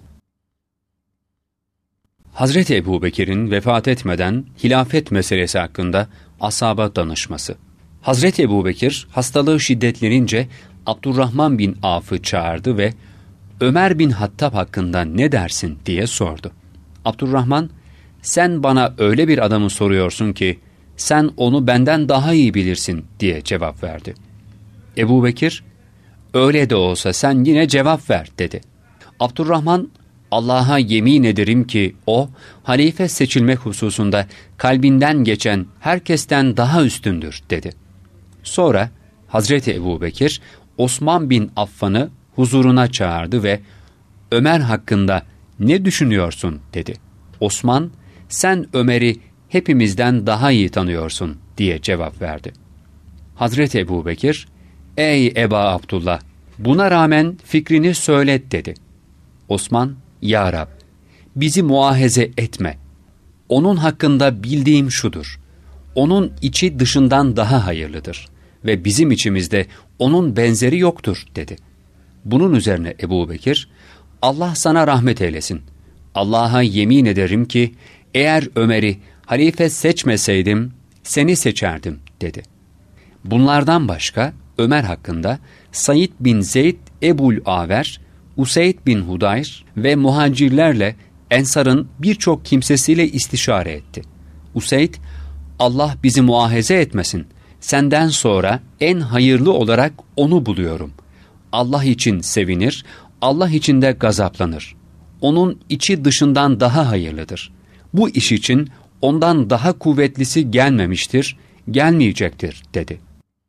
Hazreti Ebubekir'in vefat etmeden hilafet meselesi hakkında ashaba danışması. Hazreti Ebubekir hastalığı şiddetlenince Abdurrahman bin Avf'ı çağırdı ve Ömer bin Hattab hakkında ne dersin diye sordu. Abdurrahman, sen bana öyle bir adamı soruyorsun ki sen onu benden daha iyi bilirsin diye cevap verdi. Ebubekir, öyle de olsa sen yine cevap ver dedi. Abdurrahman, Allah'a yemin ederim ki o, halife seçilmek hususunda kalbinden geçen herkesten daha üstündür dedi. Sonra Hazreti Ebubekir, Osman bin Affan'ı huzuruna çağırdı ve Ömer hakkında ne düşünüyorsun dedi. Osman, sen Ömer'i hepimizden daha iyi tanıyorsun diye cevap verdi. Hazreti Ebubekir, ey Eba Abdullah, buna rağmen fikrini söyle dedi. Osman, ya Rab, bizi muahaze etme. Onun hakkında bildiğim şudur. Onun içi dışından daha hayırlıdır ve bizim içimizde onun benzeri yoktur dedi. Bunun üzerine Ebubekir, Allah sana rahmet eylesin. Allah'a yemin ederim ki eğer Ömer'i halife seçmeseydim seni seçerdim dedi. Bunlardan başka Ömer hakkında Said bin Zeyd Ebul Aver, Useyd bin Hudayr ve muhacirlerle Ensar'ın birçok kimsesiyle istişare etti. Useyd, Allah bizi muahaze etmesin. Senden sonra en hayırlı olarak onu buluyorum. Allah için sevinir, Allah için de gazaplanır. Onun içi dışından daha hayırlıdır. Bu iş için ondan daha kuvvetlisi gelmemiştir, gelmeyecektir dedi.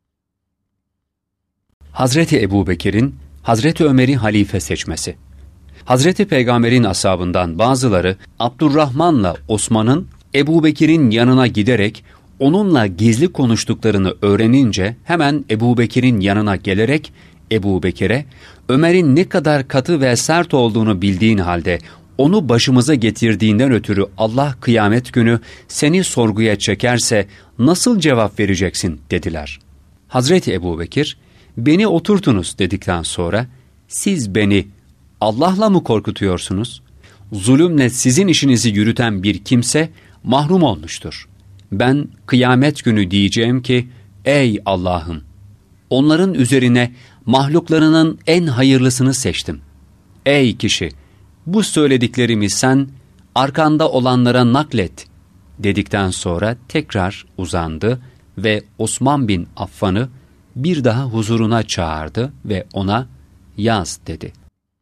Hazreti Ebubekir'in Hazreti Ömer'i halife seçmesi. Hazreti Peygamber'in ashabından bazıları Abdurrahman'la Osman'ın Ebubekir'in yanına giderek onunla gizli konuştuklarını öğrenince hemen Ebubekir'in yanına gelerek Ebubekir'e Ömer'in ne kadar katı ve sert olduğunu bildiğin halde onu başımıza getirdiğinden ötürü Allah kıyamet günü seni sorguya çekerse nasıl cevap vereceksin dediler. Hazreti Ebubekir, beni oturtunuz dedikten sonra siz beni Allah'la mı korkutuyorsunuz? Zulümle sizin işinizi yürüten bir kimse mahrum olmuştur. Ben kıyamet günü diyeceğim ki ey Allah'ım, onların üzerine mahluklarının en hayırlısını seçtim. Ey kişi, bu söylediklerimi sen arkanda olanlara naklet dedikten sonra tekrar uzandı ve Osman bin Affan'ı bir daha huzuruna çağırdı ve ona yaz dedi.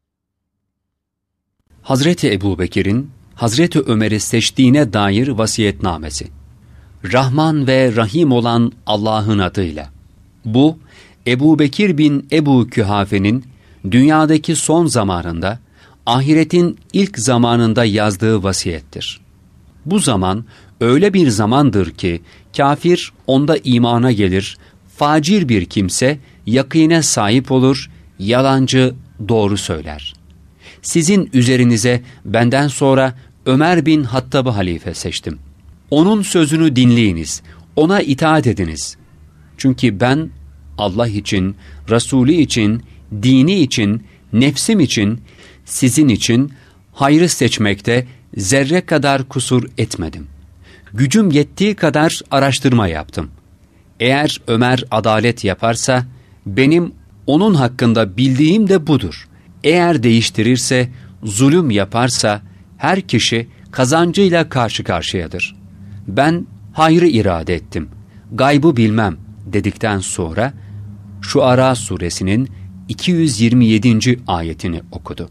Hazreti Ebubekir'in Hazreti Ömer'i seçtiğine dair vasiyetnamesi. Rahman ve Rahim olan Allah'ın adıyla. Bu, Ebubekir bin Ebu Kühafe'nin dünyadaki son zamanında, ahiretin ilk zamanında yazdığı vasiyettir. Bu zaman öyle bir zamandır ki kafir onda imana gelir, facir bir kimse yakine sahip olur, yalancı doğru söyler. Sizin üzerinize benden sonra Ömer bin Hattab'ı halife seçtim. Onun sözünü dinleyiniz, ona itaat ediniz. Çünkü ben Allah için, Resulü için, dini için, nefsim için, sizin için hayrı seçmekte zerre kadar kusur etmedim. Gücüm yettiği kadar araştırma yaptım. Eğer Ömer adalet yaparsa, benim onun hakkında bildiğim de budur. Eğer değiştirirse, zulüm yaparsa, her kişi kazancıyla karşı karşıyadır. Ben hayrı irade ettim, gaybı bilmem dedikten sonra, Şuara suresinin 227. ayetini okudu.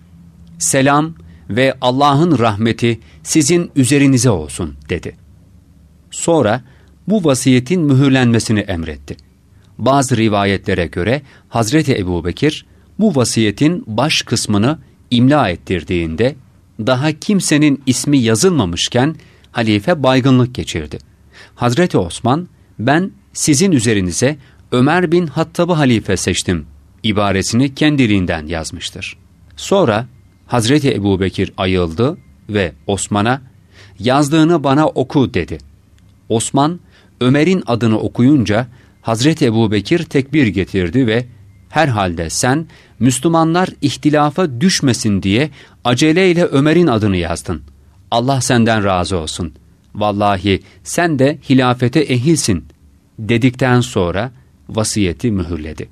Selam ve Allah'ın rahmeti sizin üzerinize olsun dedi. Sonra bu vasiyetin mühürlenmesini emretti. Bazı rivayetlere göre Hazreti Ebubekir bu vasiyetin baş kısmını imla ettirdiğinde daha kimsenin ismi yazılmamışken halife baygınlık geçirdi. Hazreti Osman, ben sizin üzerinize Ömer bin Hattab'ı halife seçtim ibaresini kendiliğinden yazmıştır. Sonra Hazreti Ebubekir ayıldı ve Osman'a yazdığını bana oku dedi. Osman Ömer'in adını okuyunca Hazreti Ebubekir tekbir getirdi ve herhalde sen Müslümanlar ihtilafa düşmesin diye aceleyle Ömer'in adını yazdın. Allah senden razı olsun. Vallahi sen de hilafete ehilsin dedikten sonra vasiyeti mühürledi.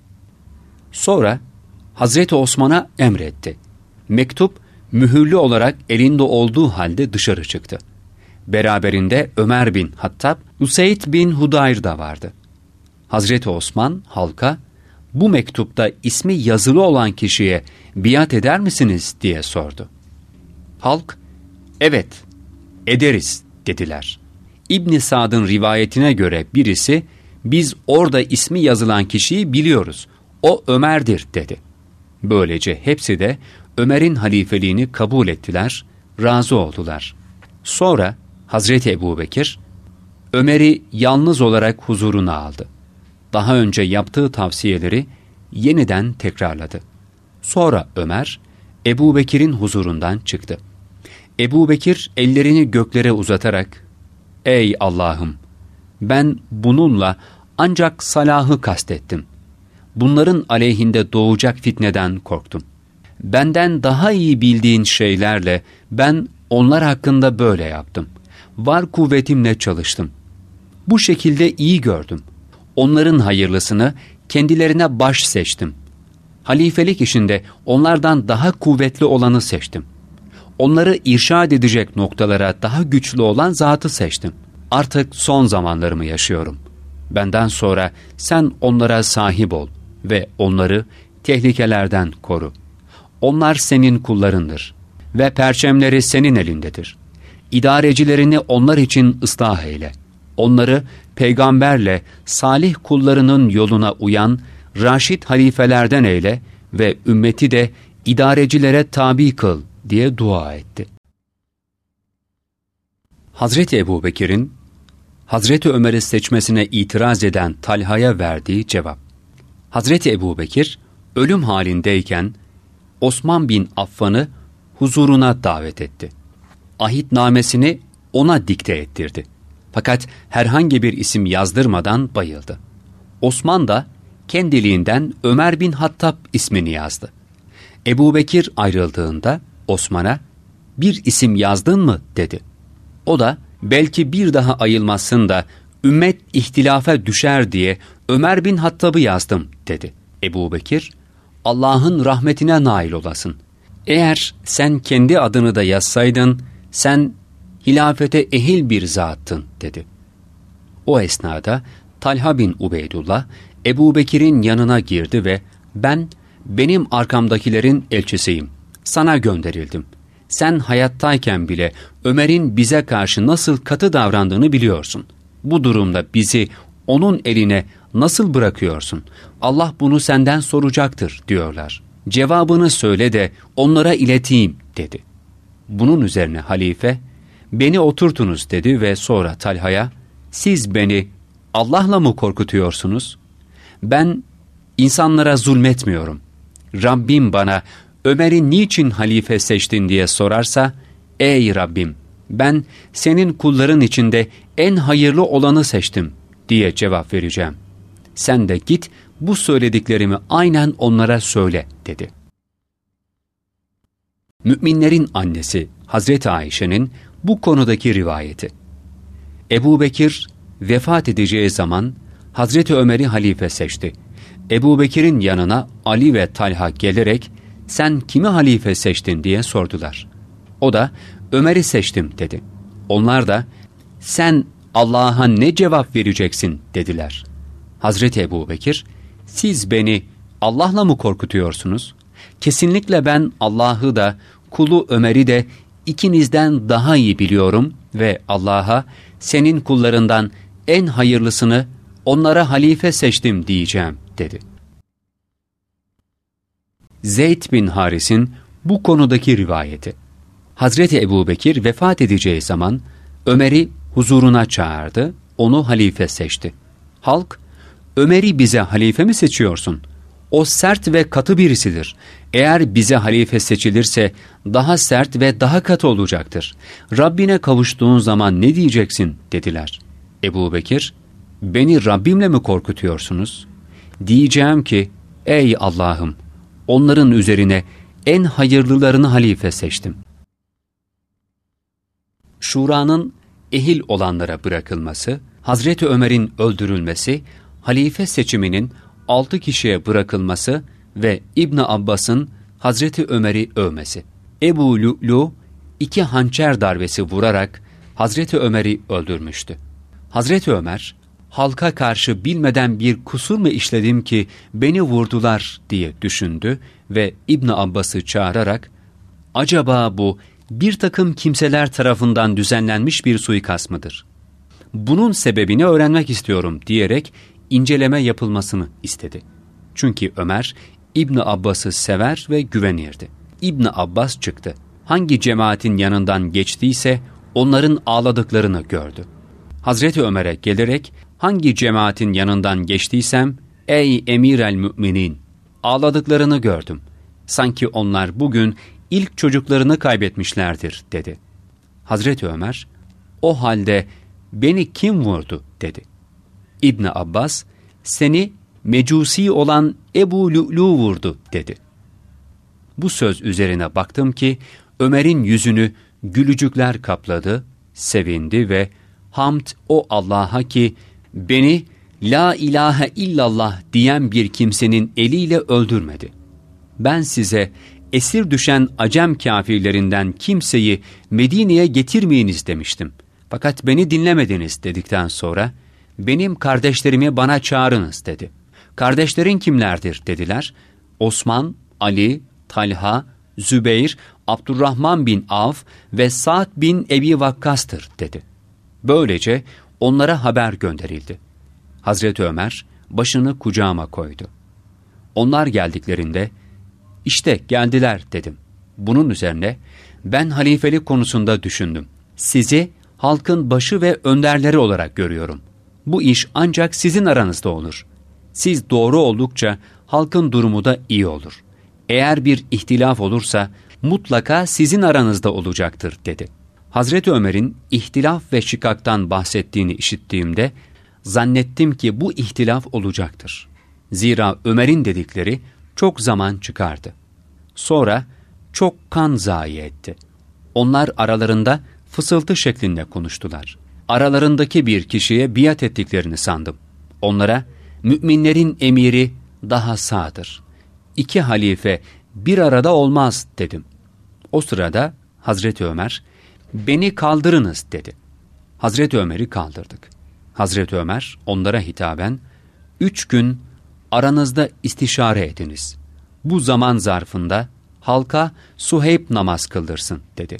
Sonra Hazreti Osman'a emretti. Mektup mühürlü olarak elinde olduğu halde dışarı çıktı. Beraberinde Ömer bin Hattab, Üseyd bin Hudayr da vardı. Hazreti Osman halka, bu mektupta ismi yazılı olan kişiye biat eder misiniz diye sordu. Halk, evet, ederiz dediler. İbn Sa'd'ın rivayetine göre birisi, biz orada ismi yazılan kişiyi biliyoruz, o Ömer'dir dedi. Böylece hepsi de Ömer'in halifeliğini kabul ettiler, razı oldular. Sonra Hazreti Ebubekir, Ömer'i yalnız olarak huzuruna aldı. Daha önce yaptığı tavsiyeleri yeniden tekrarladı. Sonra Ömer, Ebubekir'in huzurundan çıktı. Ebubekir ellerini göklere uzatarak, ''Ey Allah'ım, ben bununla ancak salahı kastettim. Bunların aleyhinde doğacak fitneden korktum. Benden daha iyi bildiğin şeylerle ben onlar hakkında böyle yaptım. Var kuvvetimle çalıştım. Bu şekilde iyi gördüm. Onların hayırlısını kendilerine baş seçtim. Halifelik işinde onlardan daha kuvvetli olanı seçtim. Onları irşad edecek noktalara daha güçlü olan zatı seçtim. Artık son zamanlarımı yaşıyorum. Benden sonra sen onlara sahip ol ve onları tehlikelerden koru. Onlar senin kullarındır ve perçemleri senin elindedir. İdarecilerini onlar için ıslah eyle. Onları peygamberle salih kullarının yoluna uyan raşid halifelerden eyle ve ümmeti de idarecilere tabi kıl diye dua etti. Hazreti Ebubekir'in Hazreti Ömer'i seçmesine itiraz eden Talha'ya verdiği cevap. Hazreti Ebubekir ölüm halindeyken Osman bin Affan'ı huzuruna davet etti. Ahitnamesini ona dikte ettirdi. Fakat herhangi bir isim yazdırmadan bayıldı. Osman da kendiliğinden Ömer bin Hattab ismini yazdı. Ebubekir ayrıldığında Osman'a bir isim yazdın mı dedi. O da belki bir daha ayılmazsın da ümmet ihtilafa düşer diye Ömer bin Hattab'ı yazdım dedi. Ebubekir, Allah'ın rahmetine nail olasın. Eğer sen kendi adını da yazsaydın, sen hilafete ehil bir zattın dedi. O esnada Talha bin Ubeydullah Ebubekir'in yanına girdi ve benim arkamdakilerin elçisiyim. Sana gönderildim. Sen hayattayken bile Ömer'in bize karşı nasıl katı davrandığını biliyorsun. Bu durumda bizi onun eline nasıl bırakıyorsun? Allah bunu senden soracaktır diyorlar. Cevabını söyle de onlara ileteyim dedi. Bunun üzerine halife, beni oturtunuz dedi ve sonra Talha'ya, siz beni Allah'la mı korkutuyorsunuz? Ben insanlara zulmetmiyorum. Rabbim bana Ömer'i niçin halife seçtin diye sorarsa, ey Rabbim, ben senin kulların içinde en hayırlı olanı seçtim diye cevap vereceğim. Sen de git bu söylediklerimi aynen onlara söyle dedi. Müminlerin annesi Hazreti Ayşe'nin bu konudaki rivayeti. Ebubekir vefat edeceği zaman Hazreti Ömer'i halife seçti. Ebubekir'in yanına Ali ve Talha gelerek "Sen kimi halife seçtin?" diye sordular. O da "Ömer'i seçtim" dedi. Onlar da "Sen Allah'a ne cevap vereceksin?" dediler. Hazreti Ebubekir, "Siz beni Allah'la mı korkutuyorsunuz? Kesinlikle ben Allah'ı da kulu Ömer'i de ikinizden daha iyi biliyorum ve Allah'a senin kullarından en hayırlısını onlara halife seçtim diyeceğim" dedi. Zeyd bin Haris'in bu konudaki rivayeti: Hazreti Ebubekir vefat edeceği zaman Ömer'i huzuruna çağırdı, onu halife seçti. Halk, "Ömer'i bize halife mi seçiyorsun? O sert ve katı birisidir. Eğer bize halife seçilirse daha sert ve daha katı olacaktır. Rabbine kavuştuğun zaman ne diyeceksin?" dediler. Ebubekir, "Beni Rabbimle mi korkutuyorsunuz? Diyeceğim ki, ey Allah'ım, onların üzerine en hayırlılarını halife seçtim." Şura'nın ehil olanlara bırakılması, Hazreti Ömer'in öldürülmesi, halife seçiminin 6 kişiye bırakılması ve İbn Abbas'ın Hazreti Ömer'i övmesi. Ebu Lu'lu 2 hançer darbesi vurarak Hazreti Ömer'i öldürmüştü. Hazreti Ömer, halka karşı bilmeden bir kusur mu işledim ki beni vurdular diye düşündü ve İbn Abbas'ı çağırarak, "Acaba bu bir takım kimseler tarafından düzenlenmiş bir suikast mıdır? Bunun sebebini öğrenmek istiyorum" diyerek inceleme yapılmasını istedi. Çünkü Ömer, İbn Abbas'ı sever ve güvenirdi. İbn Abbas çıktı. Hangi cemaatin yanından geçtiyse onların ağladıklarını gördü. Hazreti Ömer'e gelerek, "Hangi cemaatin yanından geçtiysem, ey emir el müminin, ağladıklarını gördüm. Sanki onlar bugün ilk çocuklarını kaybetmişlerdir" dedi. Hazreti Ömer, "O halde beni kim vurdu?" dedi. İbn Abbas, "Seni mecusi olan Ebu Lu'lu vurdu" dedi. Bu söz üzerine baktım ki Ömer'in yüzünü gülücükler kapladı, sevindi ve "Hamd o Allah'a ki beni la ilahe illallah diyen bir kimsenin eliyle öldürmedi. Ben size esir düşen Acem kâfirlerinden kimseyi Medine'ye getirmeyiniz demiştim. Fakat beni dinlemediniz" dedikten sonra "Benim kardeşlerimi bana çağırınız" dedi. "Kardeşlerin kimlerdir?" dediler. "Osman, Ali, Talha, Zübeyir, Abdurrahman bin Avf ve Sa'd bin Ebi Vakkas'tır" dedi. Böylece onlara haber gönderildi. Hazreti Ömer başını kucağıma koydu. Onlar geldiklerinde, "İşte geldiler" dedim. Bunun üzerine ben halifelik konusunda düşündüm. Sizi halkın başı ve önderleri olarak görüyorum. Bu iş ancak sizin aranızda olur. Siz doğru oldukça halkın durumu da iyi olur. Eğer bir ihtilaf olursa mutlaka sizin aranızda olacaktır dedi. Hazreti Ömer'in ihtilaf ve şikaktan bahsettiğini işittiğimde zannettim ki bu ihtilaf olacaktır. Zira Ömer'in dedikleri çok zaman çıkardı. Sonra çok kan zayi etti. Onlar aralarında fısıltı şeklinde konuştular. Aralarındaki bir kişiye biat ettiklerini sandım. Onlara, "Müminlerin emiri daha sağdır. 2 halife bir arada olmaz" dedim. O sırada Hazreti Ömer, "Beni kaldırınız" dedi. Hazreti Ömer'i kaldırdık. Hazreti Ömer onlara hitaben, 3 gün aranızda istişare ediniz. Bu zaman zarfında halka Suheyb namaz kıldırsın" dedi.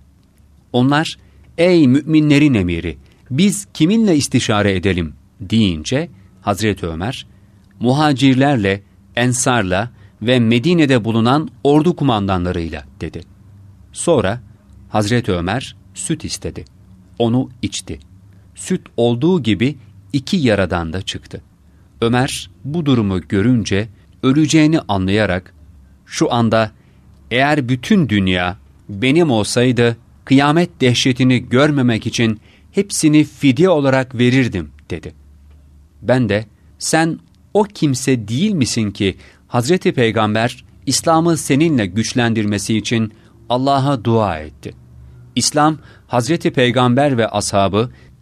Onlar, "Ey müminlerin emiri, biz kiminle istişare edelim?" deyince Hazreti Ömer, "Muhacirlerle, Ensar'la ve Medine'de bulunan ordu kumandanlarıyla" dedi. Sonra Hazreti Ömer süt istedi. Onu içti. Süt olduğu gibi 2 yaradan da çıktı. Ömer bu durumu görünce öleceğini anlayarak, "Şu anda eğer bütün dünya benim olsaydı kıyamet dehşetini görmemek için hepsini fidye olarak verirdim" dedi. Ben de, "Sen o kimse değil misin ki Hazreti Peygamber İslam'ı seninle güçlendirmesi için Allah'a dua etti. İslam, Hazreti Peygamber ve ashabı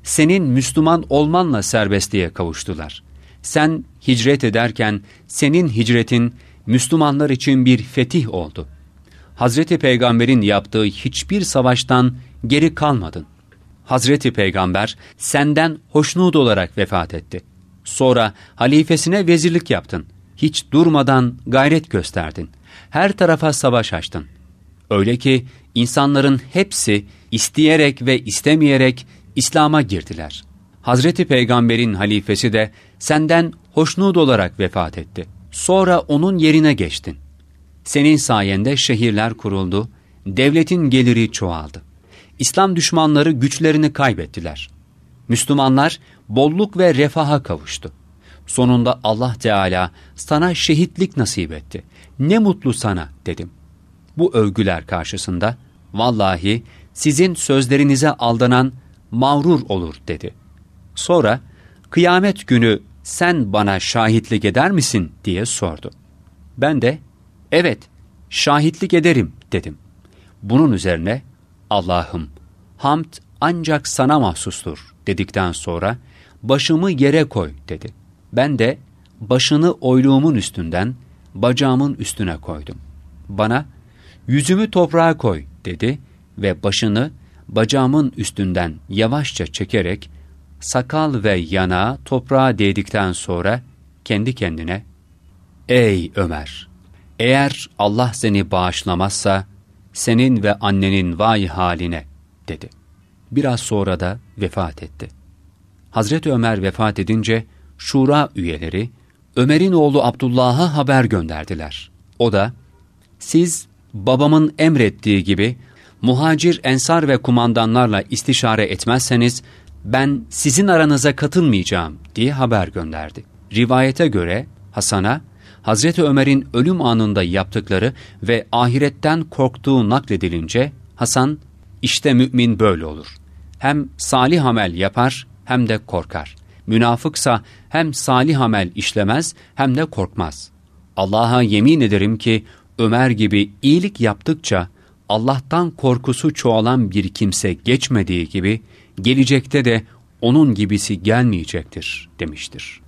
senin Müslüman olmanla serbestliğe kavuştular. Sen hicret ederken senin hicretin Müslümanlar için bir fetih oldu. Hazreti Peygamber'in yaptığı hiçbir savaştan geri kalmadın. Hazreti Peygamber senden hoşnut olarak vefat etti. Sonra halifesine vezirlik yaptın. Hiç durmadan gayret gösterdin. Her tarafa savaş açtın. Öyle ki insanların hepsi isteyerek ve istemeyerek İslam'a girdiler. Hazreti Peygamber'in halifesi de senden hoşnut olarak vefat etti. Sonra onun yerine geçtin. Senin sayende şehirler kuruldu, devletin geliri çoğaldı. İslam düşmanları güçlerini kaybettiler. Müslümanlar bolluk ve refaha kavuştu. Sonunda Allah Teala sana şehitlik nasip etti. Ne mutlu sana dedim. Bu övgüler karşısında vallahi sizin sözlerinize aldanan mağrur olur dedi. Sonra kıyamet günü sen bana şahitlik eder misin diye sordu. Ben de evet şahitlik ederim dedim. Bunun üzerine Allah'ım hamd ancak sana mahsustur dedikten sonra başımı yere koy dedi. Ben de başını oyluğumun üstünden bacağımın üstüne koydum. Bana yüzümü toprağa koy dedi ve başını bacağımın üstünden yavaşça çekerek sakal ve yanağı toprağa değdikten sonra kendi kendine "Ey Ömer! Eğer Allah seni bağışlamazsa senin ve annenin vay haline" dedi. Biraz sonra da vefat etti. Hazreti Ömer vefat edince şura üyeleri Ömer'in oğlu Abdullah'a haber gönderdiler. O da siz babamın emrettiği gibi muhacir, ensar ve kumandanlarla istişare etmezseniz ben sizin aranıza katılmayacağım diye haber gönderdi. Rivayete göre Hasan'a Hazreti Ömer'in ölüm anında yaptıkları ve ahiretten korktuğu nakledilince Hasan, işte mümin böyle olur. Hem salih amel yapar hem de korkar. Münafıksa hem salih amel işlemez hem de korkmaz. Allah'a yemin ederim ki Ömer gibi iyilik yaptıkça Allah'tan korkusu çoğalan bir kimse geçmediği gibi gelecekte de onun gibisi gelmeyecektir demiştir.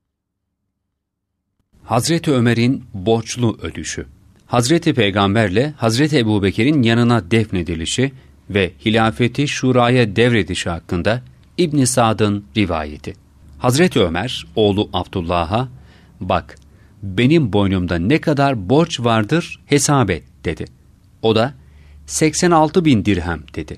Hazreti Ömer'in borçlu ölüşü. Hazreti Peygamberle Hazreti Ebubekir'in yanına defnedilişi ve hilafeti şuraya devredişi hakkında İbn Sa'd'ın rivayeti. Hazreti Ömer oğlu Abdullah'a "Bak, benim boynumda ne kadar borç vardır hesap et" dedi. O da 86.000 dirhem dedi.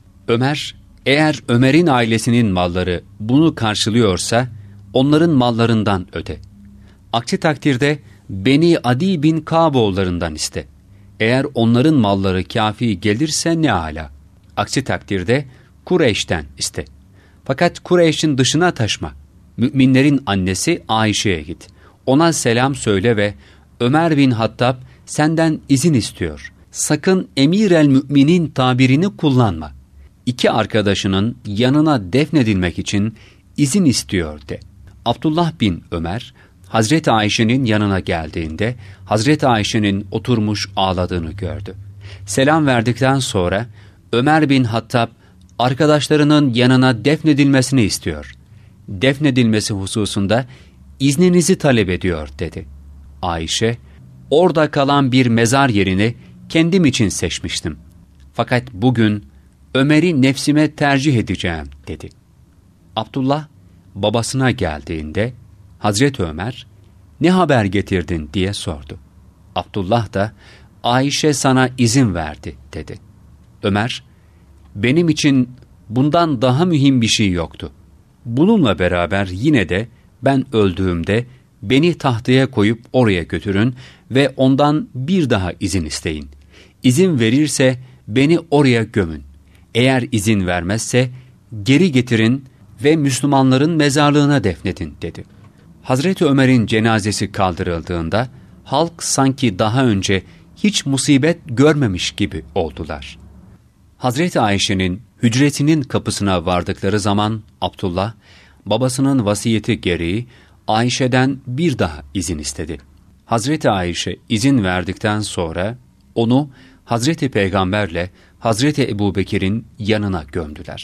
Ömer, eğer Ömer'in ailesinin malları bunu karşılıyorsa onların mallarından öde. Aksi takdirde Beni Adi bin Kâboğullarından iste. Eğer onların malları kâfi gelirse ne âlâ. Aksi takdirde Kureyş'ten iste. Fakat Kureyş'in dışına taşma. Müminlerin annesi Ayşe'ye git. Ona selam söyle ve Ömer bin Hattab senden izin istiyor. Sakın emir el müminin tabirini kullanma. İki arkadaşının yanına defnedilmek için izin istiyor de. Abdullah bin Ömer, Hazreti Ayşe'nin yanına geldiğinde Hazreti Ayşe'nin oturmuş ağladığını gördü. Selam verdikten sonra Ömer bin Hattab arkadaşlarının yanına defnedilmesini istiyor. Defnedilmesi hususunda izninizi talep ediyor dedi. Ayşe, orada kalan bir mezar yerini kendim için seçmiştim. Fakat bugün Ömer'i nefsime tercih edeceğim dedi. Abdullah babasına geldiğinde Hazreti Ömer, ne haber getirdin diye sordu. Abdullah da Ayşe sana izin verdi dedi. Ömer, benim için bundan daha mühim bir şey yoktu. Bununla beraber yine de ben öldüğümde beni tahtaya koyup oraya götürün ve ondan bir daha izin isteyin. İzin verirse beni oraya gömün. Eğer izin vermezse geri getirin ve Müslümanların mezarlığına defnedin dedi. Hazreti Ömer'in cenazesi kaldırıldığında halk sanki daha önce hiç musibet görmemiş gibi oldular. Hazreti Ayşe'nin hücresinin kapısına vardıkları zaman Abdullah, babasının vasiyeti gereği Ayşe'den bir daha izin istedi. Hazreti Ayşe izin verdikten sonra onu Hazreti Peygamberle Hazreti Ebubekir'in yanına gömdüler.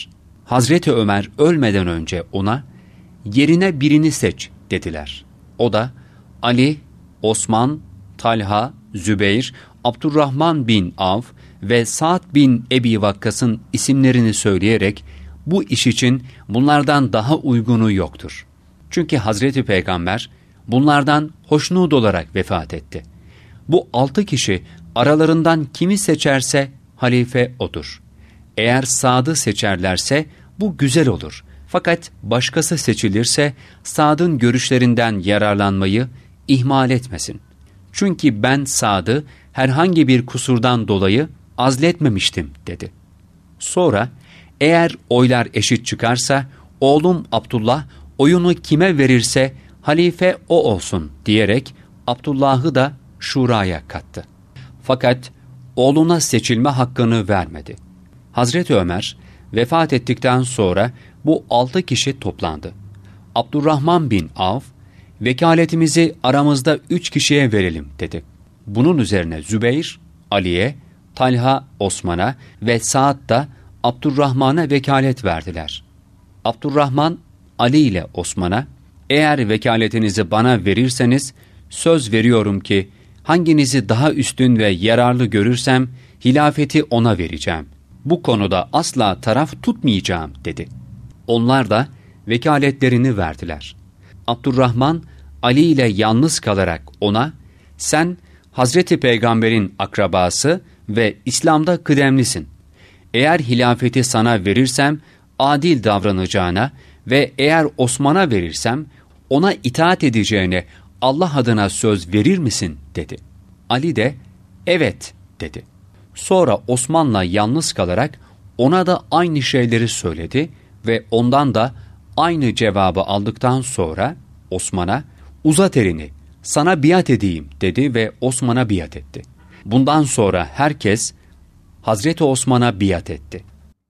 Hazreti Ömer ölmeden önce ona, yerine birini seç dediler. O da Ali, Osman, Talha, Zübeyir, Abdurrahman bin Avf ve Sa'd bin Ebi Vakkas'ın isimlerini söyleyerek, bu iş için bunlardan daha uygunu yoktur. Çünkü Hazreti Peygamber bunlardan hoşnut olarak vefat etti. Bu 6 kişi aralarından kimi seçerse halife odur. Eğer Sa'd'ı seçerlerse bu güzel olur. Fakat başkası seçilirse Sa'd'ın görüşlerinden yararlanmayı ihmal etmesin. Çünkü ben Sa'd'ı herhangi bir kusurdan dolayı azletmemiştim dedi. Sonra eğer oylar eşit çıkarsa oğlum Abdullah oyunu kime verirse halife o olsun diyerek Abdullah'ı da şuraya kattı. Fakat oğluna seçilme hakkını vermedi. Hazreti Ömer vefat ettikten sonra bu 6 kişi toplandı. Abdurrahman bin Avf, vekaletimizi aramızda 3 kişiye verelim dedi. Bunun üzerine Zübeyir, Ali'ye, Talha, Osman'a ve Sa'd da Abdurrahman'a vekalet verdiler. Abdurrahman, Ali ile Osman'a, eğer vekaletinizi bana verirseniz, söz veriyorum ki, hanginizi daha üstün ve yararlı görürsem, hilafeti ona vereceğim. Bu konuda asla taraf tutmayacağım dedi. Onlar da vekaletlerini verdiler. Abdurrahman, Ali ile yalnız kalarak ona, sen Hazreti Peygamber'in akrabası ve İslam'da kıdemlisin. Eğer hilafeti sana verirsem adil davranacağına ve eğer Osman'a verirsem ona itaat edeceğine Allah adına söz verir misin dedi. Ali de evet dedi. Sonra Osman'la yalnız kalarak ona da aynı şeyleri söyledi ve ondan da aynı cevabı aldıktan sonra Osman'a uzat elini, sana biat edeyim dedi ve Osman'a biat etti. Bundan sonra herkes Hazreti Osman'a biat etti.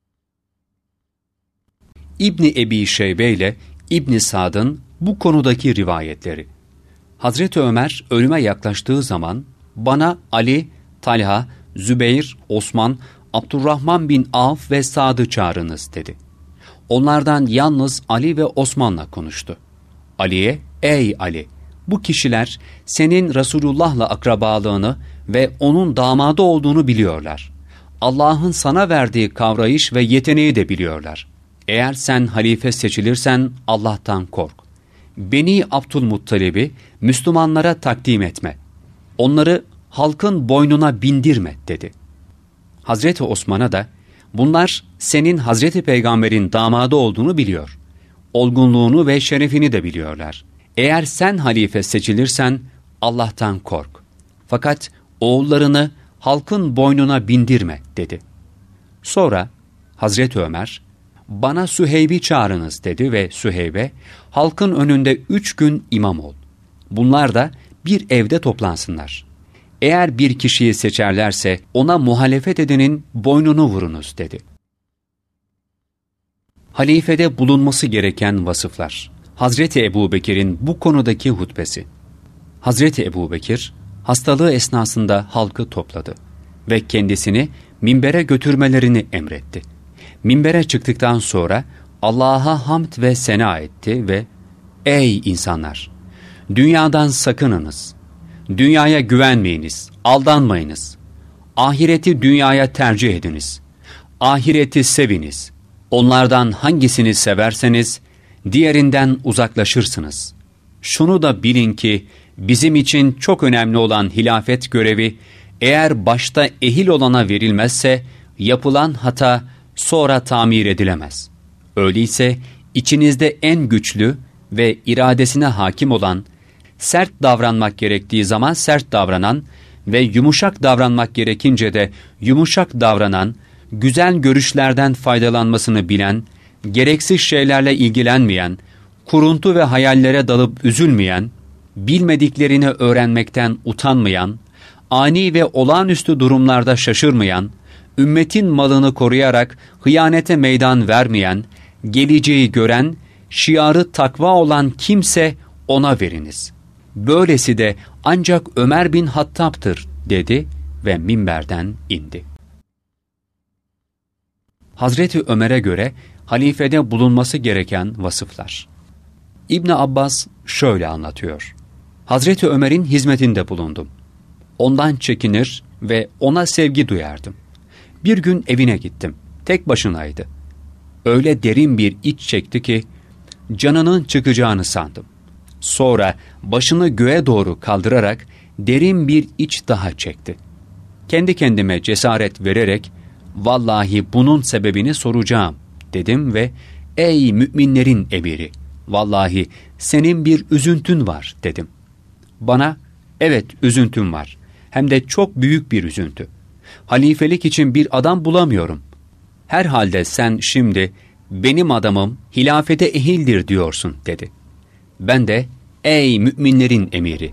İbni Ebi Şeybe ile İbni Sa'd'ın bu konudaki rivayetleri. Hazreti Ömer ölüme yaklaştığı zaman bana Ali, Talha, Zübeyir, Osman, Abdurrahman bin Avf ve Sa'd'ı çağırınız dedi. Onlardan yalnız Ali ve Osman'la konuştu. Ali'ye, ey Ali, bu kişiler senin Resulullah'la akrabalığını ve onun damadı olduğunu biliyorlar. Allah'ın sana verdiği kavrayış ve yeteneği de biliyorlar. Eğer sen halife seçilirsen Allah'tan kork. Beni Abdülmuttalib'i Müslümanlara takdim etme. Onları halkın boynuna bindirme dedi. Hazreti Osman'a da bunlar senin Hazreti Peygamber'in damadı olduğunu biliyor. Olgunluğunu ve şerefini de biliyorlar. Eğer sen halife seçilirsen Allah'tan kork. Fakat oğullarını halkın boynuna bindirme dedi. Sonra Hazreti Ömer, bana Süheyb'i çağırınız dedi ve Süheyb'e, halkın önünde 3 gün imam ol. Bunlar da bir evde toplansınlar. Eğer bir kişiyi seçerlerse ona muhalefet edenin boynunu vurunuz dedi. Halifede bulunması gereken vasıflar. Hazreti Ebubekir'in bu konudaki hutbesi. Hazreti Ebubekir, hastalığı esnasında halkı topladı ve kendisini minbere götürmelerini emretti. Minbere çıktıktan sonra Allah'a hamd ve sena etti ve ey insanlar! Dünyadan sakınınız. Dünyaya güvenmeyiniz, aldanmayınız. Ahireti dünyaya tercih ediniz. Ahireti seviniz. Onlardan hangisini severseniz diğerinden uzaklaşırsınız. Şunu da bilin ki bizim için çok önemli olan hilafet görevi eğer başta ehil olana verilmezse yapılan hata sonra tamir edilemez. Öyleyse içinizde en güçlü ve iradesine hakim olan, sert davranmak gerektiği zaman sert davranan ve yumuşak davranmak gerekince de yumuşak davranan, güzel görüşlerden faydalanmasını bilen, gereksiz şeylerle ilgilenmeyen, kuruntu ve hayallere dalıp üzülmeyen, bilmediklerini öğrenmekten utanmayan, ani ve olağanüstü durumlarda şaşırmayan, ümmetin malını koruyarak hıyanete meydan vermeyen, geleceği gören, şiarı takva olan kimse ona veriniz. Böylesi de ancak Ömer bin Hattab'tır dedi ve minberden indi. Hazreti Ömer'e göre halifede bulunması gereken vasıflar. İbn Abbas şöyle anlatıyor. Hazreti Ömer'in hizmetinde bulundum. Ondan çekinir ve ona sevgi duyardım. Bir gün evine gittim. Tek başınaydı. Öyle derin bir iç çekti ki canının çıkacağını sandım. Sonra başını göğe doğru kaldırarak derin bir iç daha çekti. Kendi kendime cesaret vererek "Vallahi bunun sebebini soracağım" dedim ve "Ey müminlerin emiri, vallahi senin bir üzüntün var" dedim. Bana "Evet, üzüntüm var. Hem de çok büyük bir üzüntü. Halifelik için bir adam bulamıyorum. Herhalde sen şimdi benim adamım hilafete ehildir diyorsun" dedi. Ben de "Ey müminlerin emiri,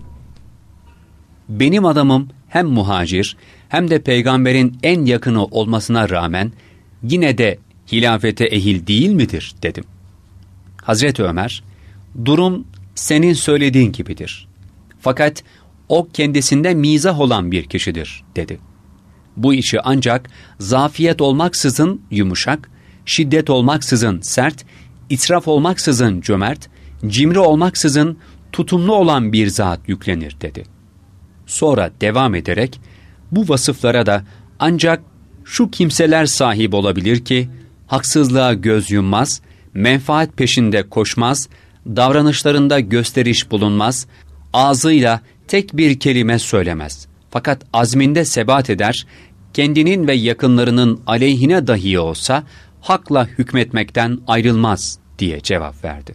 benim adamım hem muhacir hem de peygamberin en yakını olmasına rağmen yine de hilafete ehil değil midir?" dedim. Hazreti Ömer, "Durum senin söylediğin gibidir. Fakat o kendisinde mizah olan bir kişidir" dedi. "Bu işi ancak zafiyet olmaksızın yumuşak, şiddet olmaksızın sert, israf olmaksızın cömert, cimri olmaksızın tutumlu olan bir zat yüklenir" dedi. Sonra devam ederek, "Bu vasıflara da ancak şu kimseler sahip olabilir ki, haksızlığa göz yummaz, menfaat peşinde koşmaz, davranışlarında gösteriş bulunmaz, ağzıyla tek bir kelime söylemez. Fakat azminde sebat eder, kendinin ve yakınlarının aleyhine dahi olsa, hakla hükmetmekten ayrılmaz" diye cevap verdi.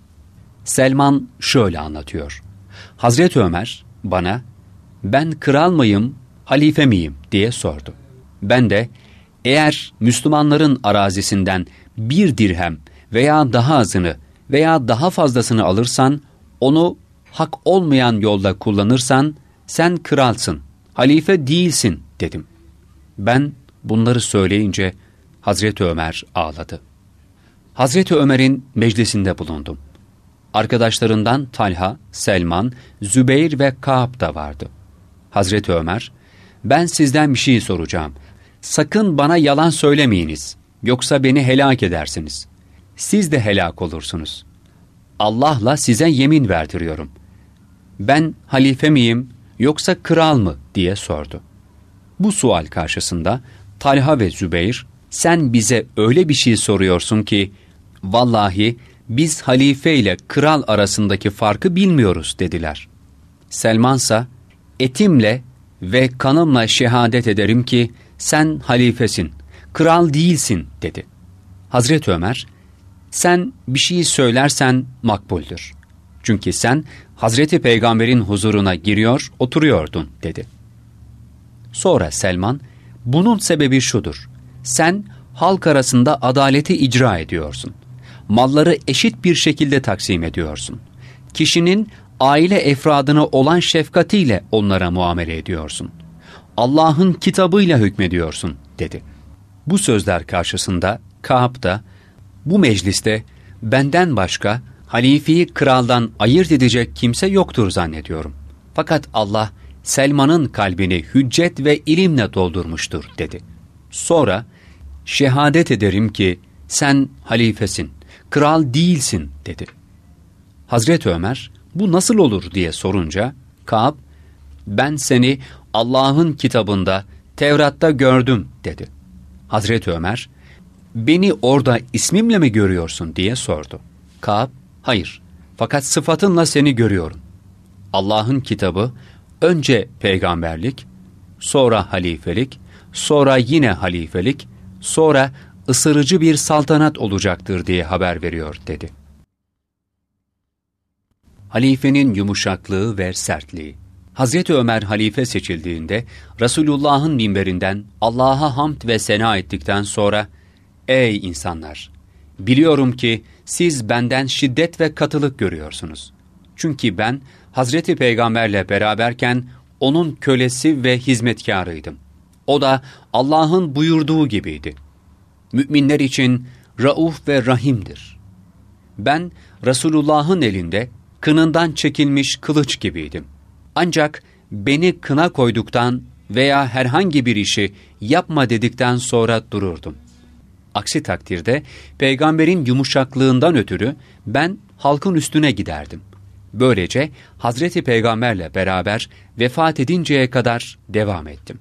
Selman şöyle anlatıyor. Hazreti Ömer bana "Ben kral mıyım, halife miyim?" diye sordu. Ben de "Eğer Müslümanların arazisinden bir dirhem veya daha azını veya daha fazlasını alırsan, onu hak olmayan yolda kullanırsan, sen kralsın, halife değilsin" dedim. Ben bunları söyleyince Hazreti Ömer ağladı. Hazreti Ömer'in meclisinde bulundum. Arkadaşlarından Talha, Selman, Zübeyir ve Ka'b da vardı. Hazreti Ömer, "Ben sizden bir şey soracağım. Sakın bana yalan söylemeyiniz. Yoksa beni helak edersiniz. Siz de helak olursunuz. Allah'la size yemin verdiriyorum. Ben halife miyim yoksa kral mı?" diye sordu. Bu sual karşısında Talha ve Zübeyir, "Sen bize öyle bir şey soruyorsun ki, vallahi biz halife ile kral arasındaki farkı bilmiyoruz" dediler. Selmansa, "Etimle ve kanımla şehadet ederim ki sen halifesin, kral değilsin" dedi. Hazreti Ömer, "Sen bir şey söylersen makbuldür. Çünkü sen Hazreti Peygamber'in huzuruna giriyor, oturuyordun" dedi. Sonra Selman, "Bunun sebebi şudur. Sen halk arasında adaleti icra ediyorsun. Malları eşit bir şekilde taksim ediyorsun. Kişinin aile efradına olan şefkatiyle onlara muamele ediyorsun. Allah'ın kitabıyla hükmediyorsun" dedi. Bu sözler karşısında Ka'b da, "Bu mecliste benden başka halifeyi kraldan ayırt edecek kimse yoktur zannediyorum. Fakat Allah Selman'ın kalbini hüccet ve ilimle doldurmuştur" dedi. Sonra, "Şehadet ederim ki sen halifesin, kral değilsin" dedi. Hazreti Ömer, "Bu nasıl olur?" diye sorunca Ka'b, "Ben seni Allah'ın kitabında, Tevrat'ta gördüm" dedi. Hazreti Ömer, "Beni orada ismimle mi görüyorsun?" diye sordu. Ka'b, "Hayır, fakat sıfatınla seni görüyorum. Allah'ın kitabı önce peygamberlik, sonra halifelik, sonra yine halifelik, sonra ısırıcı bir saltanat olacaktır diye haber veriyor" dedi. Halifenin yumuşaklığı ve sertliği. Hazreti Ömer halife seçildiğinde Resulullah'ın minberinden Allah'a hamd ve sena ettikten sonra, "Ey insanlar! Biliyorum ki siz benden şiddet ve katılık görüyorsunuz. Çünkü ben Hazreti Peygamberle beraberken onun kölesi ve hizmetkarıydım. O da Allah'ın buyurduğu gibiydi. Müminler için rauf ve rahimdir. Ben Resulullah'ın elinde kınından çekilmiş kılıç gibiydim. Ancak beni kına koyduktan veya herhangi bir işi yapma dedikten sonra dururdum. Aksi takdirde peygamberin yumuşaklığından ötürü ben halkın üstüne giderdim. Böylece Hazreti Peygamberle beraber vefat edinceye kadar devam ettim.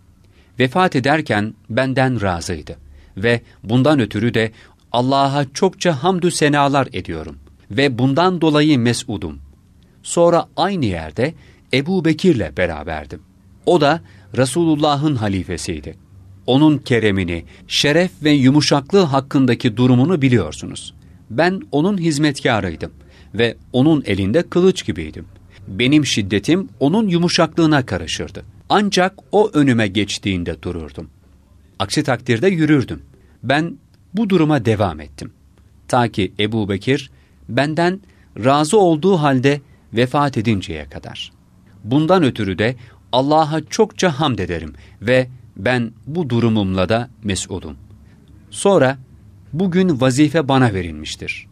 Vefat ederken benden razıydı ve bundan ötürü de Allah'a çokça hamdü senalar ediyorum ve bundan dolayı mes'udum. Sonra aynı yerde Ebu Bekir'le beraberdim. O da Resulullah'ın halifesiydi. Onun keremini, şeref ve yumuşaklığı hakkındaki durumunu biliyorsunuz. Ben onun hizmetkarıydım ve onun elinde kılıç gibiydim. Benim şiddetim onun yumuşaklığına karışırdı. Ancak o önüme geçtiğinde dururdum. Aksi takdirde yürürdüm. Ben bu duruma devam ettim. Ta ki Ebu Bekir benden razı olduğu halde vefat edinceye kadar. Bundan ötürü de Allah'a çokça hamd ederim ve ben bu durumumla da mes'udum. Sonra bugün vazife bana verilmiştir.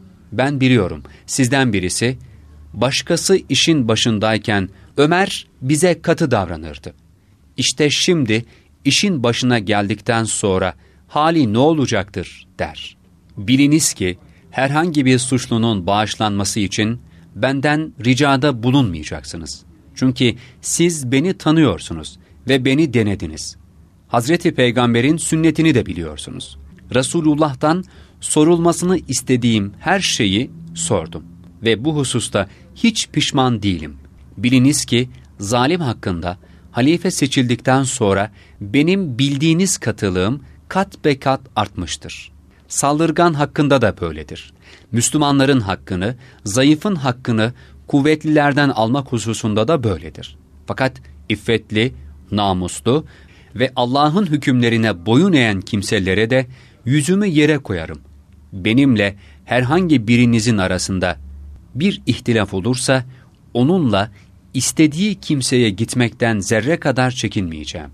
Ben biliyorum sizden birisi, başkası işin başındayken Ömer bize katı davranırdı. İşte şimdi işin başına geldikten sonra hali ne olacaktır der. Biliniz ki herhangi bir suçlunun bağışlanması için benden ricada bulunmayacaksınız. Çünkü siz beni tanıyorsunuz ve beni denediniz. Hazreti Peygamber'in sünnetini de biliyorsunuz. Resulullah'tan sorulmasını istediğim her şeyi sordum. Ve bu hususta hiç pişman değilim. Biliniz ki zalim hakkında halife seçildikten sonra benim bildiğiniz katılığım kat be kat artmıştır. Saldırgan hakkında da böyledir. Müslümanların hakkını, zayıfın hakkını kuvvetlilerden almak hususunda da böyledir. Fakat iffetli, namuslu ve Allah'ın hükümlerine boyun eğen kimselere de yüzümü yere koyarım. Benimle herhangi birinizin arasında bir ihtilaf olursa onunla istediği kimseye gitmekten zerre kadar çekinmeyeceğim.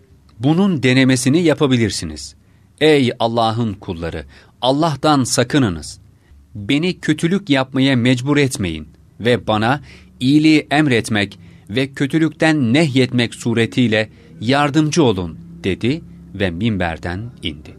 Bunun denemesini yapabilirsiniz. Ey Allah'ın kulları! Allah'tan sakınınız. Beni kötülük yapmaya mecbur etmeyin ve bana iyiliği emretmek ve kötülükten nehyetmek suretiyle yardımcı olun dedi ve minberden indi.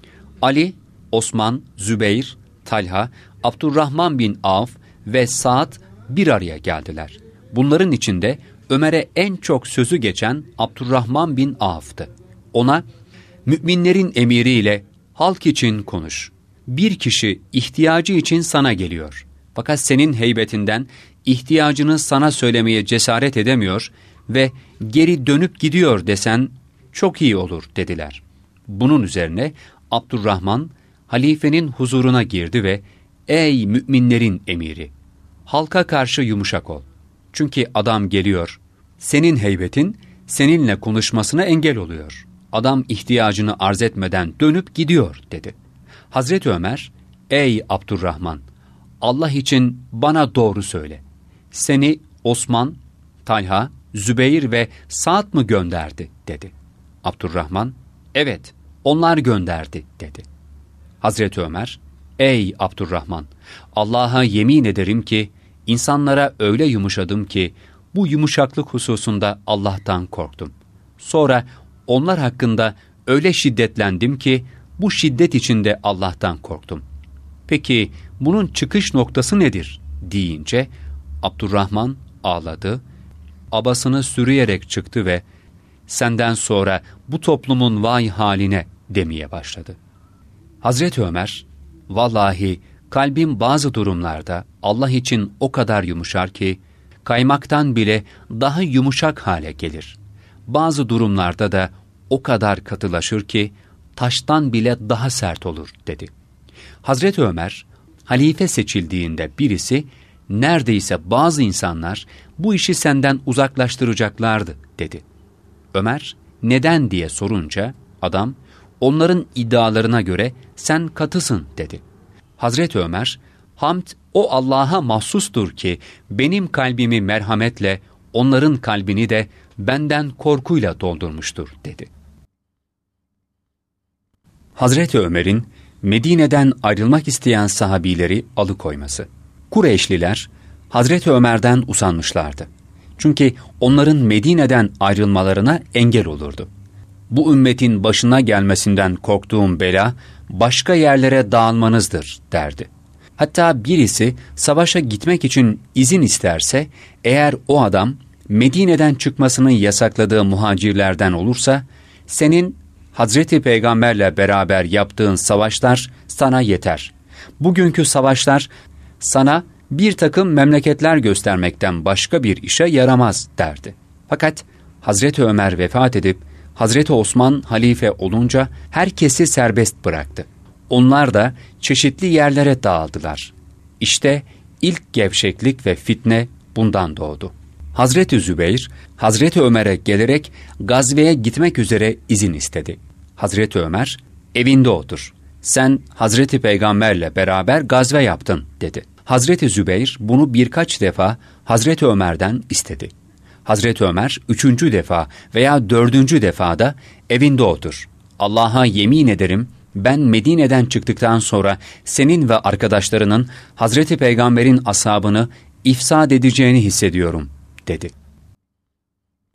Ali, Osman, Zübeyir, Talha, Abdurrahman bin Avf ve Sa'd bir araya geldiler. Bunların içinde Ömer'e en çok sözü geçen Abdurrahman bin Avf'tı. Ona, müminlerin emiriyle halk için konuş. Bir kişi ihtiyacı için sana geliyor. Fakat senin heybetinden ihtiyacını sana söylemeye cesaret edemiyor ve geri dönüp gidiyor desen çok iyi olur dediler. Bunun üzerine Abdurrahman halifenin huzuruna girdi ve ey müminlerin emiri, halka karşı yumuşak ol. Çünkü adam geliyor. Senin heybetin seninle konuşmasına engel oluyor. Adam ihtiyacını arz etmeden dönüp gidiyor dedi. Hazreti Ömer, ey Abdurrahman, Allah için bana doğru söyle. Seni Osman, Talha, Zübeyir ve Sa'd mı gönderdi dedi. Abdurrahman, evet onlar gönderdi dedi. Hazreti Ömer, ey Abdurrahman, Allah'a yemin ederim ki insanlara öyle yumuşadım ki bu yumuşaklık hususunda Allah'tan korktum. Sonra onlar hakkında öyle şiddetlendim ki bu şiddet içinde Allah'tan korktum. Peki bunun çıkış noktası nedir deyince Abdurrahman ağladı, abasını sürüyerek çıktı ve senden sonra bu toplumun vay haline demeye başladı. Hazreti Ömer, vallahi kalbim bazı durumlarda Allah için o kadar yumuşar ki kaymaktan bile daha yumuşak hale gelir. Bazı durumlarda da o kadar katılaşır ki taştan bile daha sert olur dedi. Hazreti Ömer, halife seçildiğinde birisi, neredeyse bazı insanlar bu işi senden uzaklaştıracaklardı dedi. Ömer, neden diye sorunca adam, onların iddialarına göre sen katısın dedi. Hazreti Ömer, hamd o Allah'a mahsustur ki benim kalbimi merhametle, onların kalbini de benden korkuyla doldurmuştur dedi. Hazreti Ömer'in Medine'den ayrılmak isteyen sahabileri alıkoyması. Kureyşliler Hazreti Ömer'den usanmışlardı. Çünkü onların Medine'den ayrılmalarına engel olurdu. Bu ümmetin başına gelmesinden korktuğum bela, başka yerlere dağılmanızdır derdi. Hatta birisi savaşa gitmek için izin isterse, eğer o adam Medine'den çıkmasını yasakladığı muhacirlerden olursa, senin Hazreti Peygamberle beraber yaptığın savaşlar sana yeter. Bugünkü savaşlar sana bir takım memleketler göstermekten başka bir işe yaramaz derdi. Fakat Hazreti Ömer vefat edip Hazreti Osman halife olunca herkesi serbest bıraktı. Onlar da çeşitli yerlere dağıldılar. İşte ilk gevşeklik ve fitne bundan doğdu. Hazreti Zübeyir, Hazreti Ömer'e gelerek gazveye gitmek üzere izin istedi. Hazreti Ömer, evinde otur. Sen Hazreti Peygamberle beraber gazve yaptın dedi. Hazreti Zübeyir bunu birkaç defa Hazreti Ömer'den istedi. Hazreti Ömer 3. defa veya 4. defada evinde otur. Allah'a yemin ederim ben Medine'den çıktıktan sonra senin ve arkadaşlarının Hazreti Peygamber'in ashabını ifsad edeceğini hissediyorum dedi.